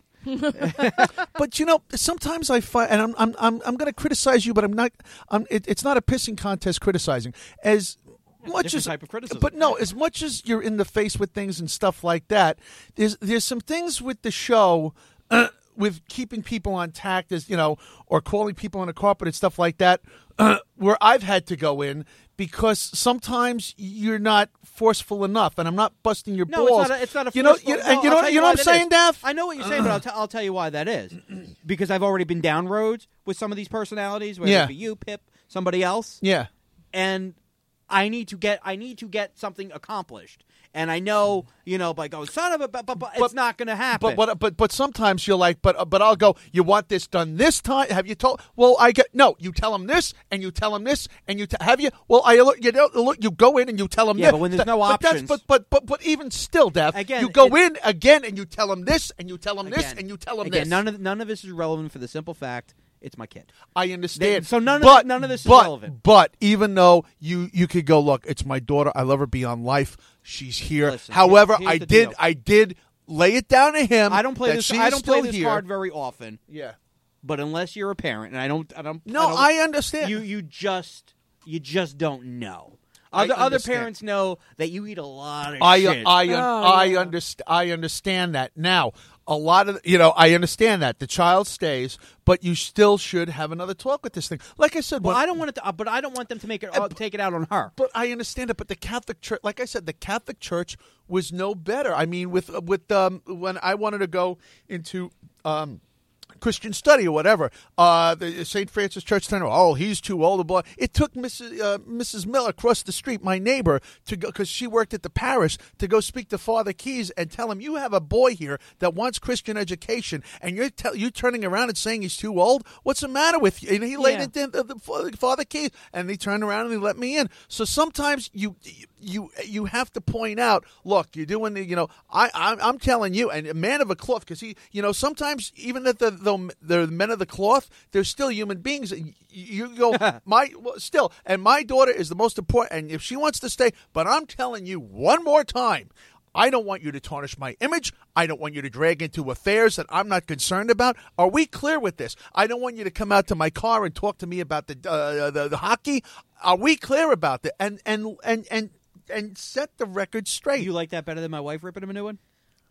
Speaker 3: But you know, sometimes I find, and I'm I'm I'm, I'm going to criticize you, but I'm not. I'm. It, it's not a pissing contest criticizing as much
Speaker 1: different
Speaker 3: as
Speaker 1: type of criticism.
Speaker 3: But no, as much as you're in the face with things and stuff like that, there's there's some things with the show. Uh, with keeping people on tact, as you know, or calling people on the carpet and stuff like that, uh, where I've had to go in because sometimes you're not forceful enough, and I'm not busting your
Speaker 1: No,
Speaker 3: balls.
Speaker 1: it's not. A, it's not a
Speaker 3: you know,
Speaker 1: forceful-
Speaker 3: you,
Speaker 1: no,
Speaker 3: and you
Speaker 1: I'll
Speaker 3: know,
Speaker 1: tell
Speaker 3: you know
Speaker 1: why
Speaker 3: what I'm
Speaker 1: that
Speaker 3: saying,
Speaker 1: is.
Speaker 3: Dav?
Speaker 1: I know what you're saying, but I'll, t- I'll tell you why that is. Because I've already been down roads with some of these personalities, whether
Speaker 3: Yeah.
Speaker 1: it be you, Pip, somebody else,
Speaker 3: Yeah.
Speaker 1: and I need to get, I need to get something accomplished. And I know, you know, by going, son of a, but, but, but it's
Speaker 3: But-
Speaker 1: not going to happen.
Speaker 3: But but but but sometimes you're like, but but I'll go. You want this done this time? Have you told? Well, I get no. You tell them this, and you tell them this, and you t- have you. Well, I look. You know, look. You go in and you tell them.
Speaker 1: Yeah,
Speaker 3: this.
Speaker 1: but when there's no
Speaker 3: but that's-
Speaker 1: options-
Speaker 3: But but but but even still, Dev,
Speaker 1: Again,
Speaker 3: you go
Speaker 1: it-
Speaker 3: in again and you tell them this, and you tell them this,
Speaker 1: Again,
Speaker 3: and you tell them
Speaker 1: again,
Speaker 3: this.
Speaker 1: none of none of this is relevant for the simple fact it's my kid.
Speaker 3: I understand.
Speaker 1: They- so none of
Speaker 3: but,
Speaker 1: it- none of this is
Speaker 3: but,
Speaker 1: relevant.
Speaker 3: But even though you you could go, look, it's my daughter. I love her beyond life. She's here.
Speaker 1: Listen,
Speaker 3: However,
Speaker 1: here's
Speaker 3: I
Speaker 1: the
Speaker 3: did
Speaker 1: deal.
Speaker 3: I did lay it down to him.
Speaker 1: I don't play
Speaker 3: that
Speaker 1: this.
Speaker 3: she
Speaker 1: I
Speaker 3: is
Speaker 1: don't play
Speaker 3: still
Speaker 1: this
Speaker 3: here.
Speaker 1: card very often.
Speaker 3: Yeah.
Speaker 1: But unless you're a parent, and I don't, I don't.
Speaker 3: No,
Speaker 1: don't,
Speaker 3: I understand.
Speaker 1: You you just you just don't know.
Speaker 3: I
Speaker 1: Other other
Speaker 3: understand.
Speaker 1: parents know that you eat a lot of
Speaker 3: I
Speaker 1: shit.
Speaker 3: I
Speaker 2: Oh,
Speaker 3: I
Speaker 2: yeah.
Speaker 3: understand. I understand that now. A lot of you know, I understand that the child stays, but you still should have another talk with this thing. Like I said,
Speaker 1: well,
Speaker 3: when-
Speaker 1: I don't want it to, uh, but I don't want them to make it uh, take it out on her.
Speaker 3: But I understand it. But the Catholic Church, like I said, the Catholic Church was no better. I mean, with with um, when I wanted to go into um, Christian study or whatever. Uh, the Saint Francis Church Center. Oh, he's too old. Blah. It took Missus Uh, Missus Miller across the street, my neighbor, to go because she worked at the parish, to go speak to Father Keys and tell him, you have a boy here that wants Christian education, and you're te- you turning around and saying he's too old. What's the matter with you? And he laid
Speaker 2: Yeah.
Speaker 3: it in the, the Father Keys, and he turned around and he let me in. So sometimes you you you have to point out, look, you're doing the, you know, I I'm, I'm telling you, and a man of a cloth, because he, you know, sometimes even if the the, the men of the cloth, they're still human beings. You, you go, my well, still, and my daughter is the most important, and if she wants to stay, but I'm telling you one more time. I don't want you to tarnish my image. I don't want you to drag into affairs that I'm not concerned about. Are we clear with this? I don't want you to come out to my car and talk to me about the uh, the, the hockey. Are we clear about that? And and and and and set the record straight.
Speaker 1: You like that better than my wife ripping him a new one?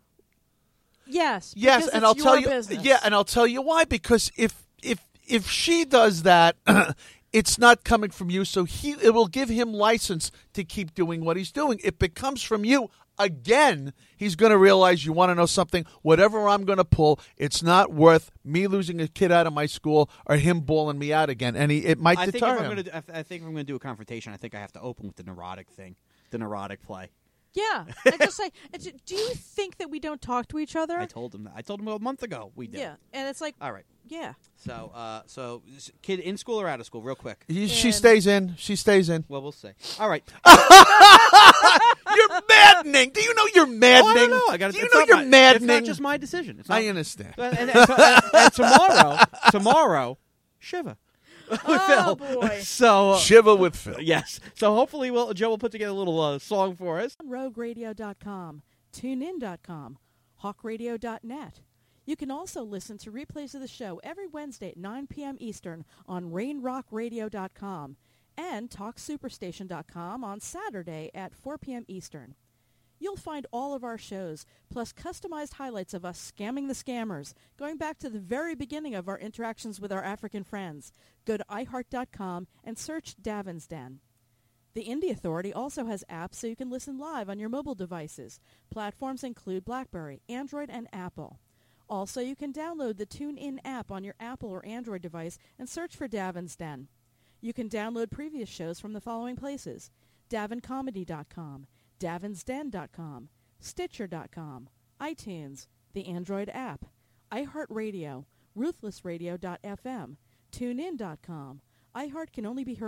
Speaker 2: Yes.
Speaker 3: Yes,
Speaker 2: because
Speaker 3: and
Speaker 2: it's
Speaker 3: I'll tell
Speaker 2: your
Speaker 3: you.
Speaker 2: business.
Speaker 3: Yeah, and I'll tell you why. Because if if if she does that. It's not coming from you, so he it will give him license to keep doing what he's doing. It becomes from you. Again, he's going to realize, you want to know something? Whatever I'm going to pull, it's not worth me losing a kid out of my school or him bawling me out again. And he, it might
Speaker 1: I think if
Speaker 3: deter
Speaker 1: I'm
Speaker 3: him.
Speaker 1: gonna, do- I think if I'm going to do a confrontation, I think I have to open with the neurotic thing, the neurotic play.
Speaker 2: Yeah. And just say, and do do you think that we don't talk to each other?
Speaker 1: I told him that. I told him a month ago we did.
Speaker 2: Yeah. And it's like,
Speaker 1: All right.
Speaker 2: yeah.
Speaker 1: So, uh, so s- kid in school or out of school, real quick.
Speaker 3: He- she
Speaker 2: And-
Speaker 3: stays in. She stays in.
Speaker 1: Well, we'll see. All right.
Speaker 3: You're maddening. Do you know you're maddening?
Speaker 1: Oh, I don't know. I got
Speaker 3: Do you know you're maddening?
Speaker 1: It's not just my decision. It's not,
Speaker 3: I understand.
Speaker 1: And, and, and, and tomorrow, tomorrow, Shiva. with
Speaker 2: Oh,
Speaker 1: Phil.
Speaker 2: boy.
Speaker 1: So uh,
Speaker 3: Shiva with Phil.
Speaker 1: yes. So hopefully, we'll, Joe will put together a little uh, song for us.
Speaker 2: rogue radio dot com, tune in dot com, hawk radio dot net. You can also listen to replays of the show every Wednesday at nine p.m. Eastern on rain rock radio dot com and talk superstation dot com on Saturday at four p.m. Eastern. You'll find all of our shows, plus customized highlights of us scamming the scammers, going back to the very beginning of our interactions with our African friends. Go to i heart dot com and search Davin's Den. The Indie Authority also has apps so you can listen live on your mobile devices. Platforms include BlackBerry, Android, and Apple. Also, you can download the TuneIn app on your Apple or Android device and search for Davin's Den. You can download previous shows from the following places: davin comedy dot com, davins den dot com, stitcher dot com, iTunes, the Android app, iHeartRadio, ruthless radio dot f m, tune in dot com. iHeart can only be heard